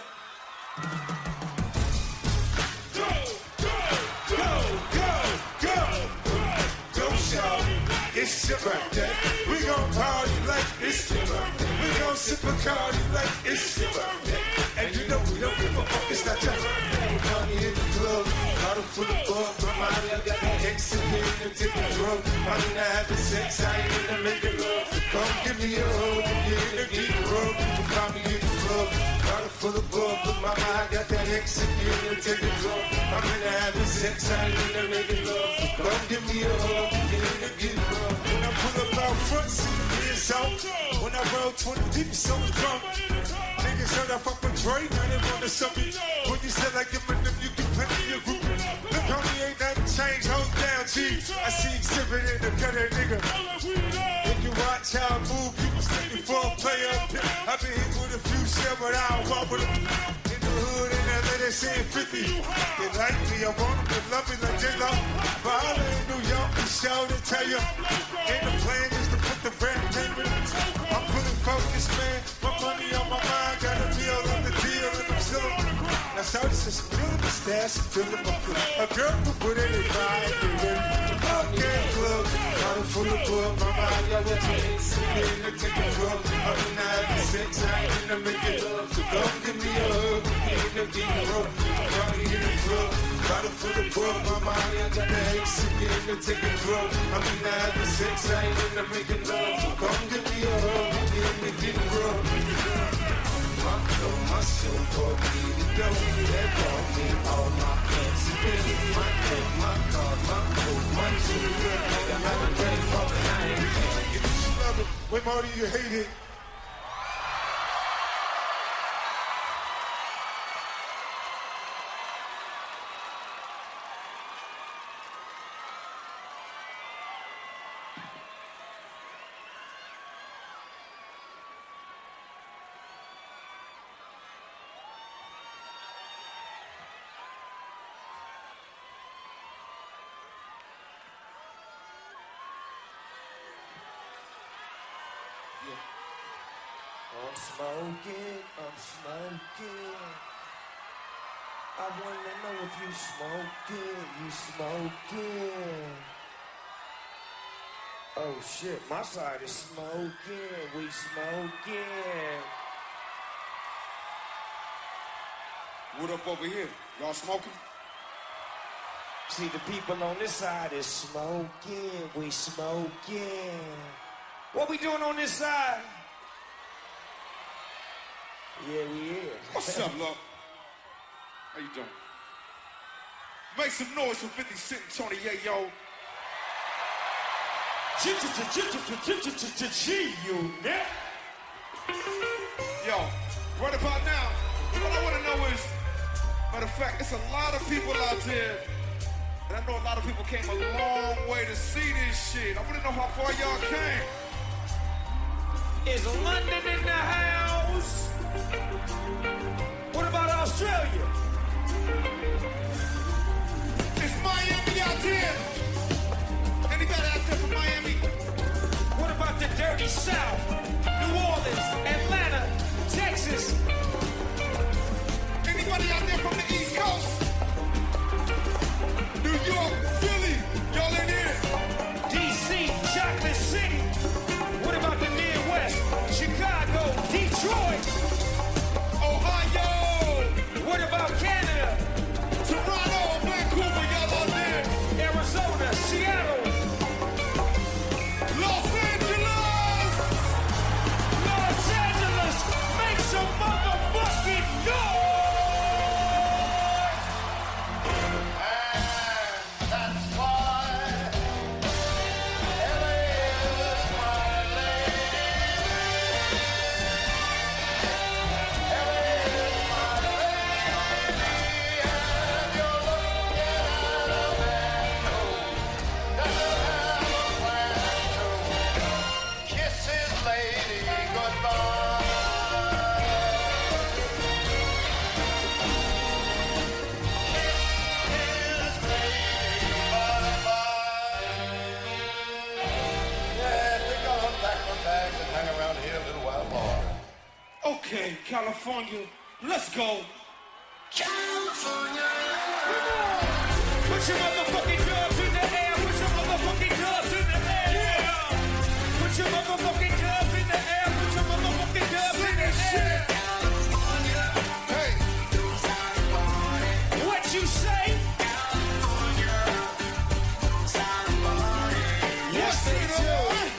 A: Go, go, go, go, go! Go, show. It's your birthday. We gon' party like it's your birthday. We gon' sip a party like it's your birthday. And you know we don't give a fuck, it's not your birthday. Money in the club, bottle full of bug. My mommy, I got that X in here and take a drug. I'm in the having sex, I ain't in the making love. So come give me a hug and get in the deep rub. You found me in the club, bottle full of bug. But mama, I got that X in here and take a drug. I'm in the having sex, I ain't in the making love. So come give me a hug and get in the deep rub. When I pull up out front, see the years out. When I roll twenty deep, so drunk. Niggas heard I fuck with Dre, now they wanna sub me. When you said like give a them, you can play in your group. Look, homie, ain't nothing changed, hold down, G. I see exhibit in the cut that nigga. When you watch how I move, you can stick me for a player. I been hit with a few shit, but I don't walk with them. In the hood, in L A, they saying fifty. They like me, I want them to love me like J-Lo. But I in New York, for sure, they tell you. And the plan is to put the rap game in. I'm fully focused, man. My money on my mind, got a deal on the deal, and I'm still. Now, so this is feeling the stash, feeling my foot. A girl who put in a vibe, okay, club. Bottle full of blood, my mind, got what you ain't seen. To take a drug. I'm in the having sex, I ain't in the making love. So come give me a hug, get in the deep road. Party in the club. Bottle full of blood, my mind, I got the X in to take a drug. I'm in the having sex, I ain't in the making love. So come give me a hug, get in the deep road.
G: so muscle for me to do. They brought me all my fancy things. My drink, my car, my food, my children. I'm not ready for the night.
A: If you love it, wait, Marty, you hate it.
B: I'm smoking, I'm smoking. I wanna know if you smoking, you smoking. Oh shit, my side is smoking, we smoking.
A: What up over here? Y'all smoking?
B: See, the people on this side is smoking, we smoking. What we doing on this side? Yeah, we is.
A: What's up, love? How you doing? Make some noise for fifty Cent and Tony Yayo.
B: G-unit.
A: Yo, right about now, what I want to know is, matter of fact, it's a lot of people out there, and I know a lot of people came a long way to see this shit. I want to know how far y'all came.
B: Is London in the house? What about Australia?
A: Is Miami out there? Anybody out there from Miami?
B: What about the dirty South? New Orleans, Atlanta, Texas.
A: Anybody out there from the East Coast? New York, Philly, y'all in here?
B: D C, Chocolate City. What about the Midwest? Chicago, Detroit.
A: Ohio.
B: What about Canada?
A: Toronto, Vancouver, y'all out there?
B: Arizona, Seattle.
A: Los Angeles.
B: Los Angeles, make some motherfucking noise!
G: And that's why L A is my lady. L A is my lady. And you're looking at a man who doesn't have a plan to kiss his lady goodbye. His lady bye-bye. Yeah, they're gonna pack my bags and hang around here a little while more.
A: Okay, California, let's go.
G: California.
B: Put your motherfucking gloves in the air. Put your motherfucking gloves in the air. Put your motherfucking gloves in the air. Put your motherfucking gloves in the air.
A: Hey,
B: What you say?
A: yes, they do.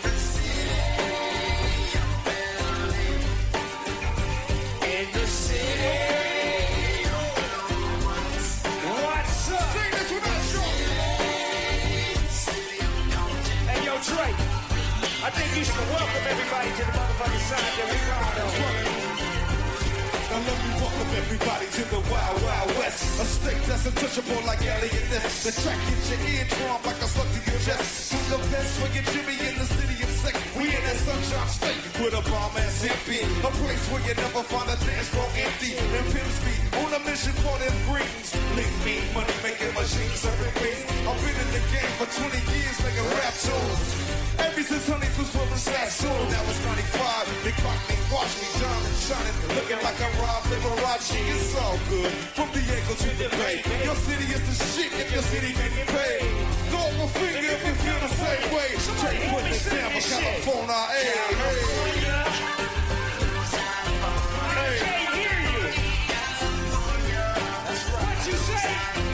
B: In the city. What's up?
A: Sing this one out, Sean.
B: Hey, yo, Trey. I think you should welcome everybody to the motherfucking side that we ride on.
A: Now let me welcome everybody to the Wild Wild West. A state that's untouchable like Elliot Ness. The track hits your eardrum like a slug to your chest. Do the best for your Jimmy in the city of sex. We in that sunshine state with a bomb ass hippie. A place where you never find a dance floor empty. And pimps be on a mission for them greens. Link me, money making machines serving beats. I've been in the game for twenty years making rap tunes. Ever since Honey was wearing Sassoon, that was ninety-five. They caught me, watch me, diamond shining, looking like I'm Rob Liberace. It's all good, from Diego to the Bay. Your city is the shit if your city didn't pay. Throw up a finger if you feel the same way. Straight putting it down for California. Hey, hey.
B: I can't hear you. What you say?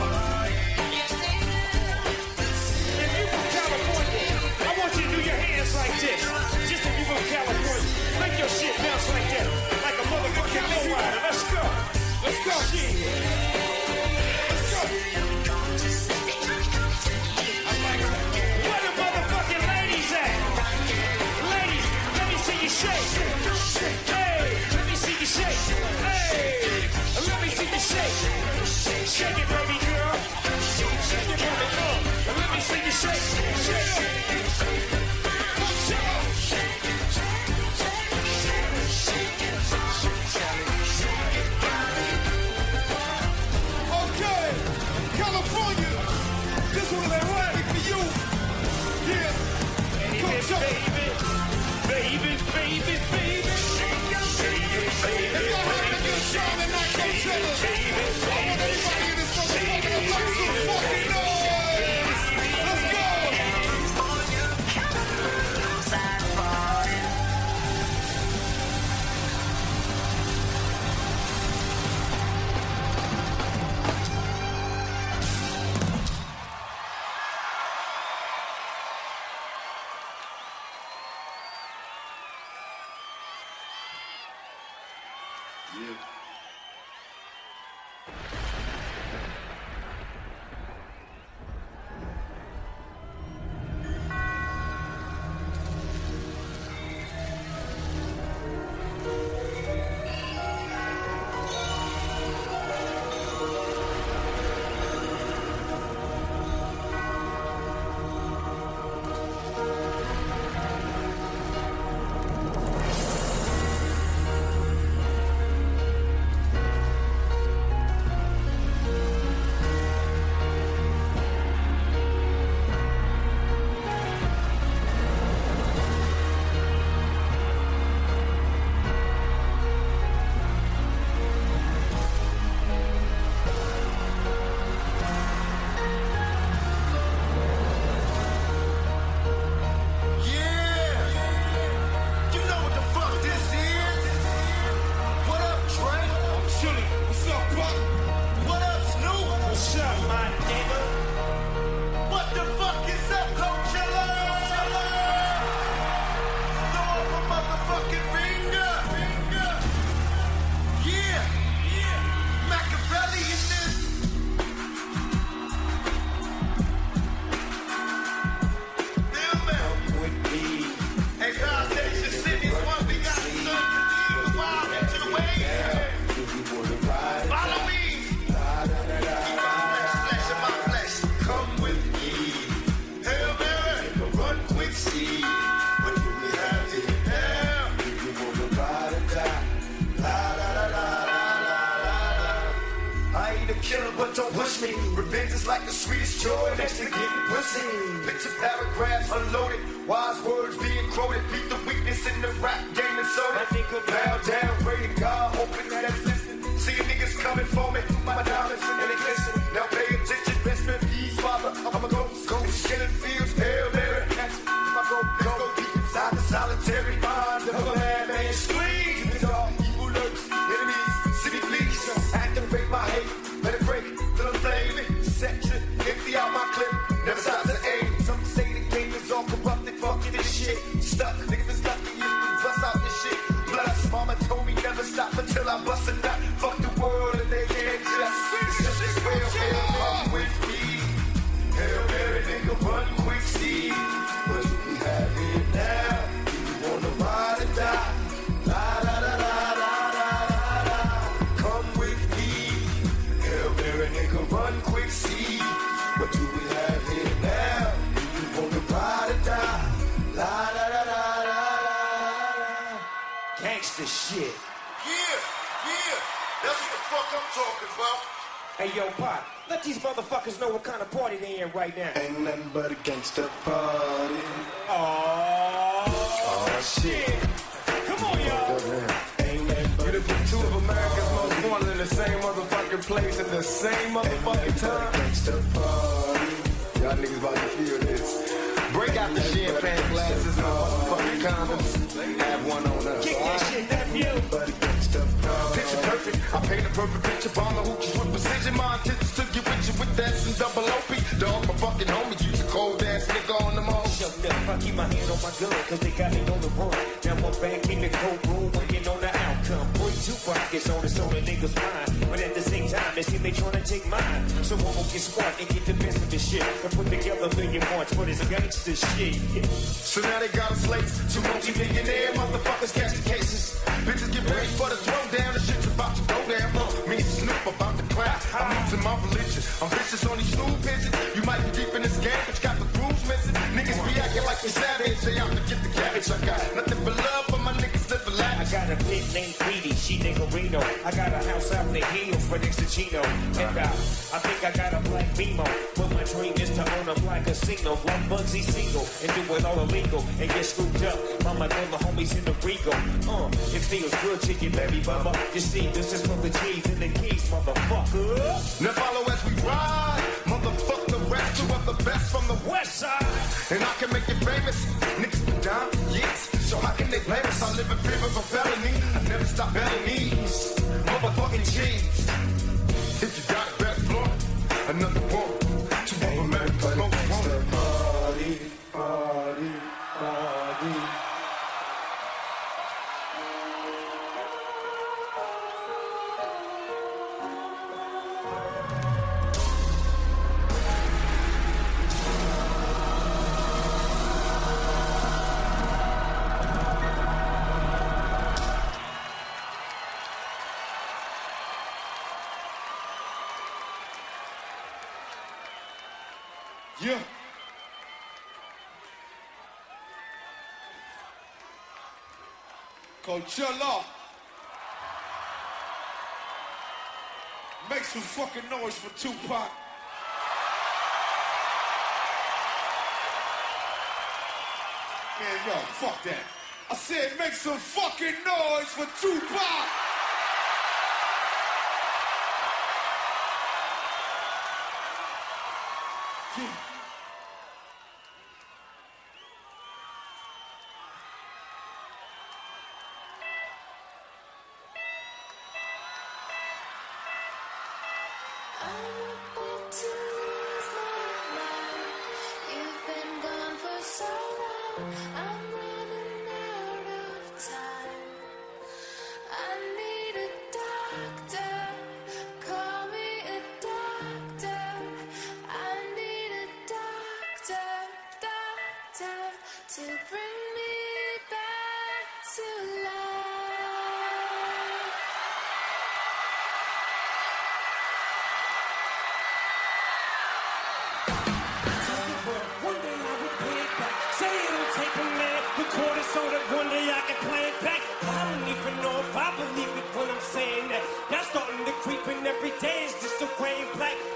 B: If you from California, I want you to do your hands like this. Just if you from California, make your shit bounce like that, like a motherfucking lowrider.
H: but don't push me. Revenge is like the sweetest joy next to getting pussy. Picture paragraphs unloaded, wise words being quoted. Beat the weakness in the rap game and sold it. Bow down, pray to God, hoping that it's listening. See niggas coming for me, my diamonds and they glisten. Now pay attention, best man, peace, father. I'm a ghost, ghost, killing fields, Hail Mary. If I go, go deep inside the solitary mind of a madman, scream. It's all evil lurks, enemies, city police. Activate my hate, let it break till I'm flaming. Section, empty out my clip, never stop to aim. Some say the game is all corrupted, fucking this shit. Stuck, niggas is lucky if we bust out this shit. Plus, mama told me never stop until I bust a nut. Fuck the world and they can't just. It's just as well, hell, come with me. Hail Mary, nigga, run quick, see. What do we have here now? Do you wanna ride or die? La la la la la la la la. Come with me. Hail Mary, nigga, run quick, see. What do we have here now? Do you wanna ride or die? La la la la la la.
B: Gangsta shit.
H: Yeah, yeah, that's what the fuck I'm talking about.
B: Hey, yo, Pop, let these motherfuckers know what kind of party they in right now.
H: Ain't nothing but a gangsta party.
B: Oh,
H: Oh, shit.
B: come on, y'all.
H: Ain't nothing but
G: You done put two of America's most wanted in the same motherfucking place at the same motherfucking time.
H: gangsta party.
G: Y'all niggas about to feel this. Break out the champagne glasses and motherfucking condoms. Have one on us.
B: Kick that shit, nephew.
H: But a gangsta party.
G: Picture perfect, I paint a perfect picture. Bomb the hoochies with precision. My intentions to get with you with that and double O P. Dog, my fucking homie, use a cold ass nigga on the mall.
B: Shut up, I keep my hand on my gun, cause they got me on the run. Now I'm back in the courtroom, waiting on the outcome. Boy, Tupac is on this on the niggas' mind. But at the same time, they seem they trying to take mine. So I'm gonna get smart and get the best of this shit. And put together a million marks, but it's gangsta shit.
G: So now they got us late. Two multi-millionaire motherfuckers catching cases. Bitches get ready for the throwdown. The shit's about to go down. Uh, me and Snoop about to cry. I'm losing my religion. I'm vicious on these stool pigeons. You might be deep in this game, but you got the rules missing. Niggas be acting like they savage. They out to get the cabbage. I got nothing but love for my niggas living
B: I
G: lavish.
B: got a bitch named Petey, she niggerino. I got a house out in the hills for next to Chino. And I, I think I got a black Beamer. But my dream is to own a black casino. Like Bugsy Siegel and do it all illegal. And get screwed up. Mama and the homies in the Regal. Uh, it feels good to get baby mama. You see, this is for the G's and the keys, motherfucker.
G: Now follow as we ride. Motherfuck the rest. Two of the best from the
B: West side.
G: And I can make you famous. Niggas been down, yes. So how can they blame us? I live in fear of a felony. I never stop felonies. Motherfucking cheese. If you got it, best floor. Another one. Two of American smoke one.
H: Party, party, party.
A: Yeah. Coachella. Make some fucking noise for Tupac. Man, yo, fuck that. I said make some fucking noise for Tupac. Yeah.
I: To bring me back to life.
J: One day I will pay it back. Say it'll take a man. Record it so that one day I can play it back. I don't even know if I believe it when I'm saying that. That's starting to creep in every day. It's just a gray and black.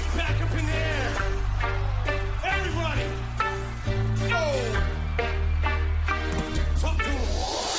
J: back up in the air. Everybody. Oh. Talk to him.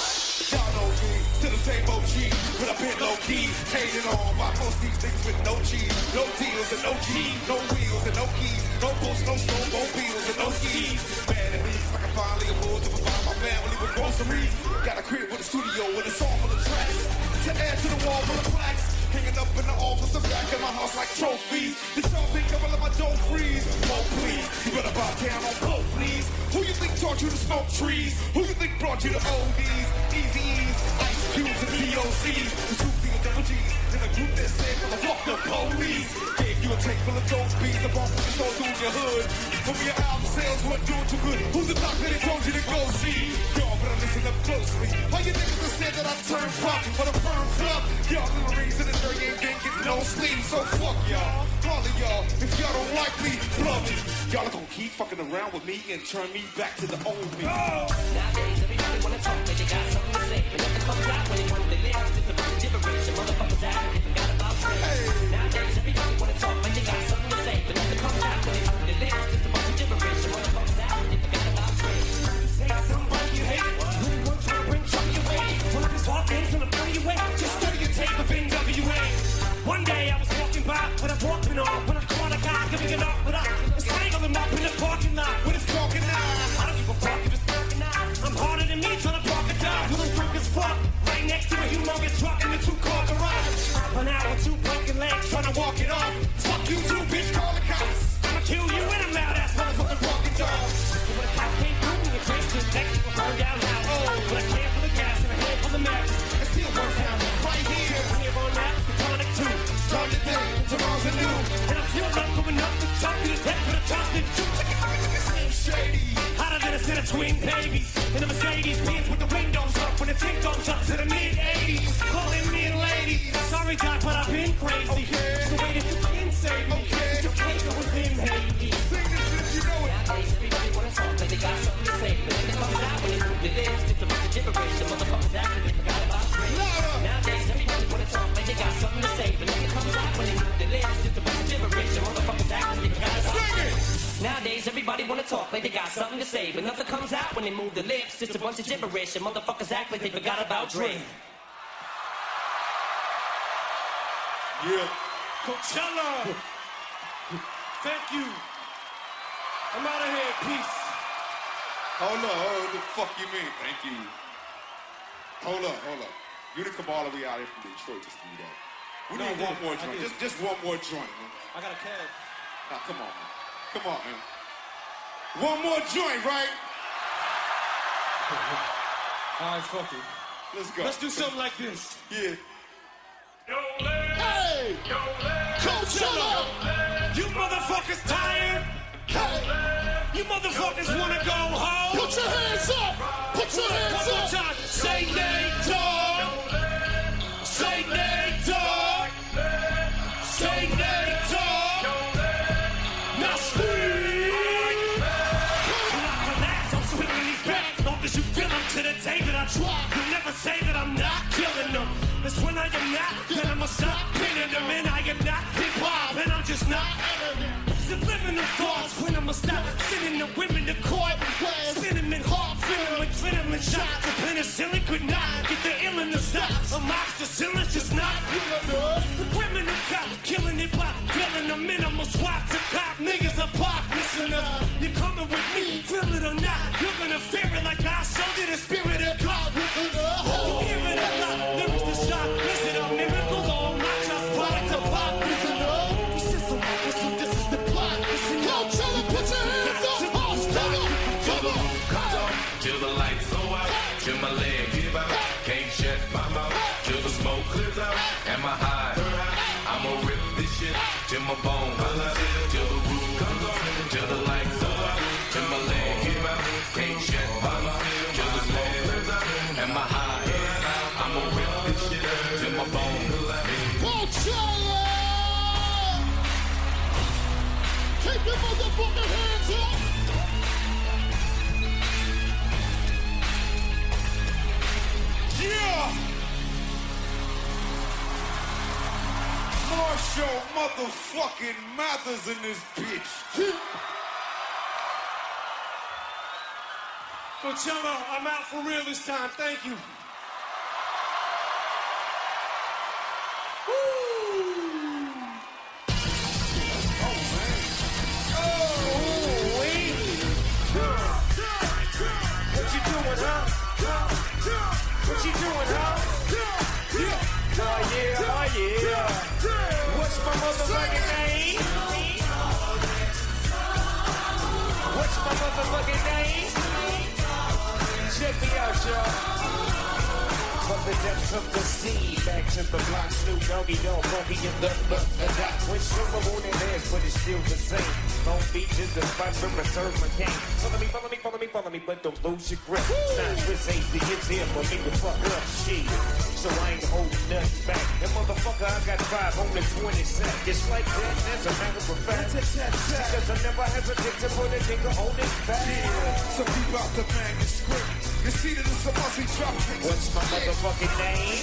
A: Y'all know me, still the same O G, but I've been low key, hated on by most these niggas with no cheese, no deals and no G, no wheels and no keys, no books, no snowmobiles and no skis. Mad at me, like I finally afford to provide my family with groceries. Got a crib with a studio with a song full of tracks to add to the wall full of plaques. Hanging up in the office, I'm back in my house like trophies. The y'all think I'm gonna let my dough freeze? Oh please, you better bow down on both knees. Who you think taught you to smoke trees? Who you think brought you to O Ds, Easy E's, Ice Cubes, and D O C's? The two B and double G's in a group that said, "Fuck the police." Gave you a take full of dope beats, the bomb that goes through your hood. From your album sales wasn't doing too good. Who's the doctor that told you to go see? Y'all better listen up closely. How you niggas that said that I turned pop for the firm club? Y'all little reason that there ain't been getting no sleep. So fuck y'all, all of y'all. If y'all don't like me, love me. Y'all are gonna keep fucking around with me and turn me back to the old me. Oh.
K: Nowadays, everybody wanna talk, but they got something to say. But nothing comes out when they want to live. It's just a bunch of gibberish. The motherfuckers out and they forgot about trade. Hey. Nowadays, everybody wanna talk, but they got something to say. But nothing comes out when they want to live. It's just a bunch of gibberish. The motherfuckers out and they forgot about trade.
J: Say somebody you hate. Really want to bring trouble your way. One of his hard things gonna blow you away. Just study your tape of N W A. One day I was walking by with a walking on when I caught a guy giving it up, but I strangled him up in the parking lot with his talking eye. I don't give a fuck if it's talking eye. I'm harder than me trying to park a dog. Feeling drunk as fuck. Right next to a humongous truck in the two-car garage. An hour, two broken legs trying to walk it off. Fuck you too, bitch. Call the cops. I'ma kill you in a loud ass motherfucking walking dog. When a cop came through me and traced his neck, he burned down house. Oh, with a can full of gas and a head full of matches. It still burns down right here. Here on that, the tonic too. Start today, tomorrow's a new. And I'm still not coming up to talk to the death for the toxic too. Slim Shady. Hotter than a set of twin babies. In a Mercedes Benz with the windows up. When the tank goes up to the mid eighties. Calling me a lady. Sorry, Doc, but I've been crazy. Okay. It's the way that you can save me. Okay. It's your paper with him, Haiti. Sing this shit, you know it.
K: Nowadays, everybody wanna talk, but they got something to say. But nothing comes out when they move their lips. It's a bunch of gibberish. The motherfuckers out and they forgot about trade. Nowadays, everybody wanna talk, but they got something to say. But nothing comes out when they move their lips. It's a bunch of gibberish. The motherfuckers out and they forgot about trade. Nowadays, everybody wanna talk like they got something to say, but nothing comes out when they move their lips. Just a bunch of gibberish, and motherfuckers act like they forgot about Dre.
J: Yeah. Coachella. Thank you. I'm out of here. Peace.
A: Hold up, hold up, what the fuck you mean? Thank you. Hold up, hold up. You the Kabbalah, we out here from Detroit, just do that. We
J: No,
A: need
J: I
A: one
J: did.
A: more
J: I
A: joint,
J: did.
A: just, just one more joint, man.
J: I got a cab.
A: Nah, come on, man. Come on, man. One more joint, right?
J: All right, fuck it.
A: Let's go.
J: Let's do something like this.
A: Yeah.
J: Hey! Coachella! You motherfuckers tired? Hey! You motherfuckers wanna go home? Put your hands up! Put your hands up! One more time. Say nay, dog! Say nay, dog! Say nay, dog! Now scream! Till I collapse, I'm swinging these bats. Long as you feel them to the day that I drop. You'll never say that I'm not killing them. It's when I am not, then I'ma stop pinning them. And I am not hip-hop, and I'm just not subliminal thoughts. When I'ma stop sending the women to court. Cinnamon heart, filling with vitamin shots. The penicillin could not get the illness to stop. Amoxicillin's just not the criminal cop, killing it by killing the minimal swap to cop. Niggas are pop, listen up. You're coming with me, feel it or not. You're gonna fear it like I showed you the spirit of God. You hear it a lot, lyrics to shock. Listen up, miracle on my just product of pop. Listen up, this is the listen, this is the plot. Listen up, Coachella, put your hands up. Oh, stop it.
L: Till the roof comes on, till the lights go out, till my leg give out, can't shut my mouth, till the smoke clears out, and my high, I'ma rip this shit, till my bones, till the roof comes on, till the lights go out, till my leg give out, can't shut my mouth, till the smoke clears out, and my high, I'ma rip this shit, till my bones.
J: Coachella! Keep your motherfucking hands up!
A: Yeah! More Marshall motherfucking Mathers in this bitch.
J: Coachella, I'm out for real this time. Thank you.
B: What you doing, huh? Oh yeah, oh yeah. What's my motherfucking name? What's my motherfucking name? Check me out, y'all. From the depths of the sea, back to the block, Snoop Doggy Dogg, Funky in the the the dot. When silver moon and theirs, but it's still the same. Long Beach is the spot where I serve my game. Follow me, follow me, follow me, follow me, but don't lose your grip. Nine twist eight, the hits here for me to fuck up shit. So I ain't holding nothing back. And motherfucker, I got five on the twenty set. Just like that, that's a matter of fact. Because I never hesitate to put a nigga on his back.
A: Yeah, so keep out the manuscript. You see that it's a muzzy drop.
B: What's my motherfucking name?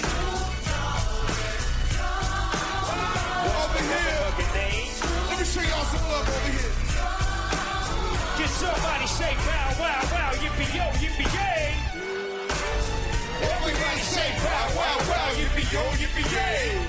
B: What's
A: over
B: my
A: here.
B: motherfucking name?
A: Let me show y'all some love over here.
B: Can somebody say bow, wow, wow, yippee yo, yippee yay? Everybody say bow, wow, wow, yippee yo, yippee yay.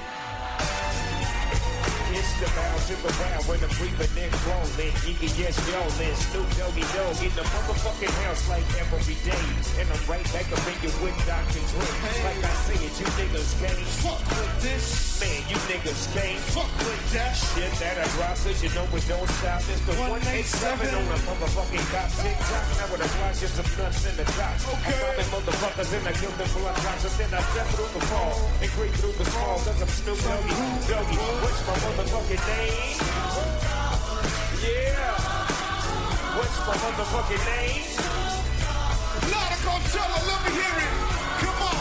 B: It's the bounce in the round when I'm breathing in rolling. Iggy, yes, yolling. Snoop Doggy Dogg in the motherfucking house like every day. And I'm right back up in your with Doctor Dre. Like I said, you niggas can't
A: fuck with this.
B: Man, you niggas can't
A: fuck with that
B: shit that I drop, cause you know it don't stop. It's the one eighty-seven on the motherfucking cop TikTok. Now with a block, just some nuts in the top.
A: Okay.
B: I'm popping motherfuckers and I kill them blood drops. And then I step through the fall and creep through the small. Cause I'm Snoop Doggy Doggy. What's my motherfucking name? Yeah. What's my motherfucking name?
A: Lot of Coachella, let me hear it. Come on.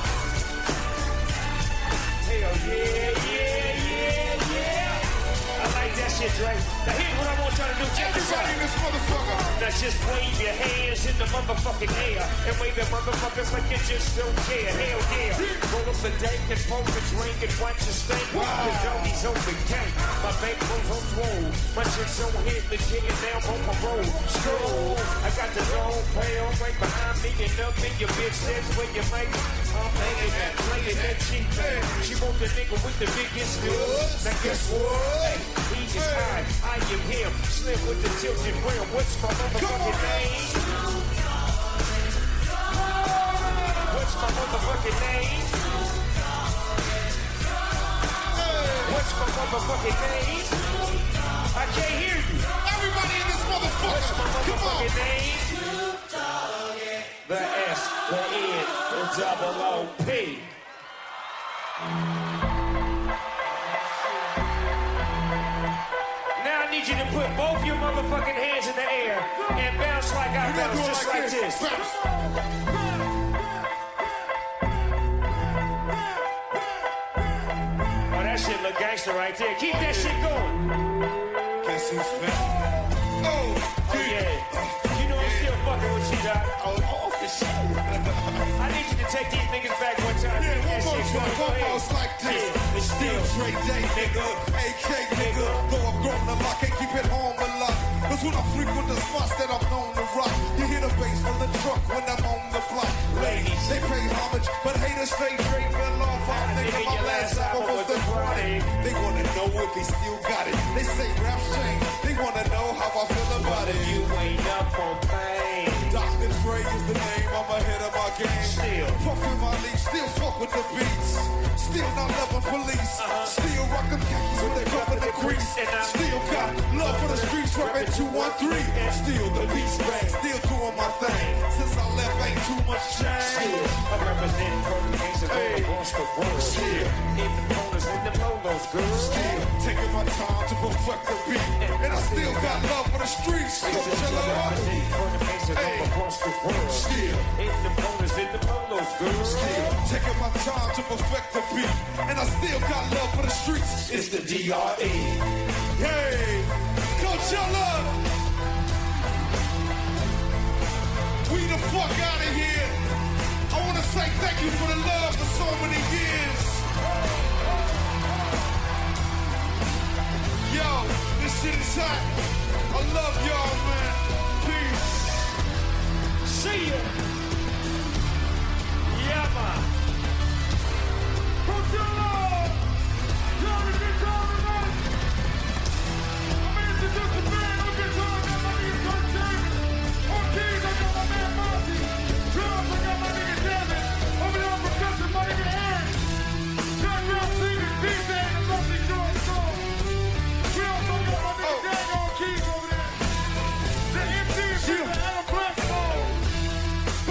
B: Hell yeah, yeah, yeah, yeah. I like that shit, Dre. Now here's what I want y'all to do. Check this out.
A: Everybody in this motherfucker.
B: Now just wave your hands in the motherfucking air and wave your motherfuckers like you just don't care. Hell yeah. Roll up the dank and smoke and drink and watch your stink. Wow. Cause doggies open cake. My bank goes on roll. My chicks on hit legit and now on my road. Stroll. I got the zone pale right behind me and up in your bitch. That's where you make it. I'm playing that, playing that cheap. She want the nigga with the biggest skills. Now guess what? He is high, I am him. Slim with the tilted rim. What's my motherfucking name? What's my motherfucking name? What's my motherfucking name? I can't hear you.
A: Everybody in this motherfucker.
B: What's my motherfucking name? The S, the N, the double O P. Now I need you to put both your motherfucking hands in the air and bounce like I bounce, just like, like this. this. Oh, that shit look gangster right there. Keep that shit going.
A: Guess who's back? Oh,
B: oh yeah. You know I'm still fucking with you, Doc.
A: Oh, oh, for sure.
B: I need you to take these niggas back one time.
A: Yeah, one more time. One more like this.
B: Yeah,
A: it's still Dre Day, nigga. A K, nigga. Though I've grown a lot, can't keep it home a lot. Cause when I frequent the spots that I'm known to rock, you hear the bass from the truck when I'm on the block. Ladies, they pay homage, but haters straight straight fell off. I think my last album was the Chronic. They wanna know if he still got it. They say rap change. They wanna know how I feel about it.
B: You ain't up on pain.
A: Doctor Dre is the name. I'm ahead of my game.
B: Still
A: fuck with my league. Still fuck with the beats. Still not loving police. Uh-huh. Still rock them khakis when they come in the crease. And I still got love for the streets. Rapping two one three. Still the beast bang. Still doing my thing. Since I left, ain't too much change.
B: Still, I represent broken cases all across the world.
A: Still
B: in the corners, in the polos, girl.
A: Still taking my time to perfect the beat. And I still got love for the streets. So chill out.
B: Hey. Across the world.
A: Still
B: in the corners, in the polos, girl.
A: Still taking my time to perfect the beat. And I still got love for the streets. It's the D R E. Hey, Coachella. We the fuck out of here. I want to say thank you for the love for so many years. tight. I love y'all, man. Peace.
J: See ya. Yeah, man.
A: Put your love. Johnny, get down tonight. I'm gonna introduce the band on guitar. I got my nigga Kurt Davis. On keys, I got my man Monty. Drums, I got my nigga Devin. Over there on percussion, my nigga Aaron. Background singers, D J, and Lovely Joy Soul. We also got my nigga Daniel on keys over there. The M C is here, Adam Blackstone.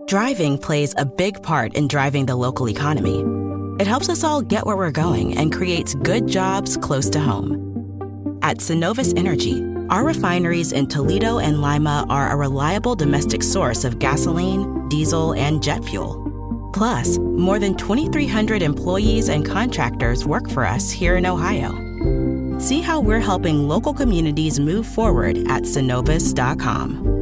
E: Driving plays a big part in driving the local economy. It helps us all get where we're going and creates good jobs close to home. At Synovus Energy, our refineries in Toledo and Lima are a reliable domestic source of gasoline, diesel, and jet fuel. Plus, more than twenty-three hundred employees and contractors work for us here in Ohio. See how we're helping local communities move forward at synovus dot com.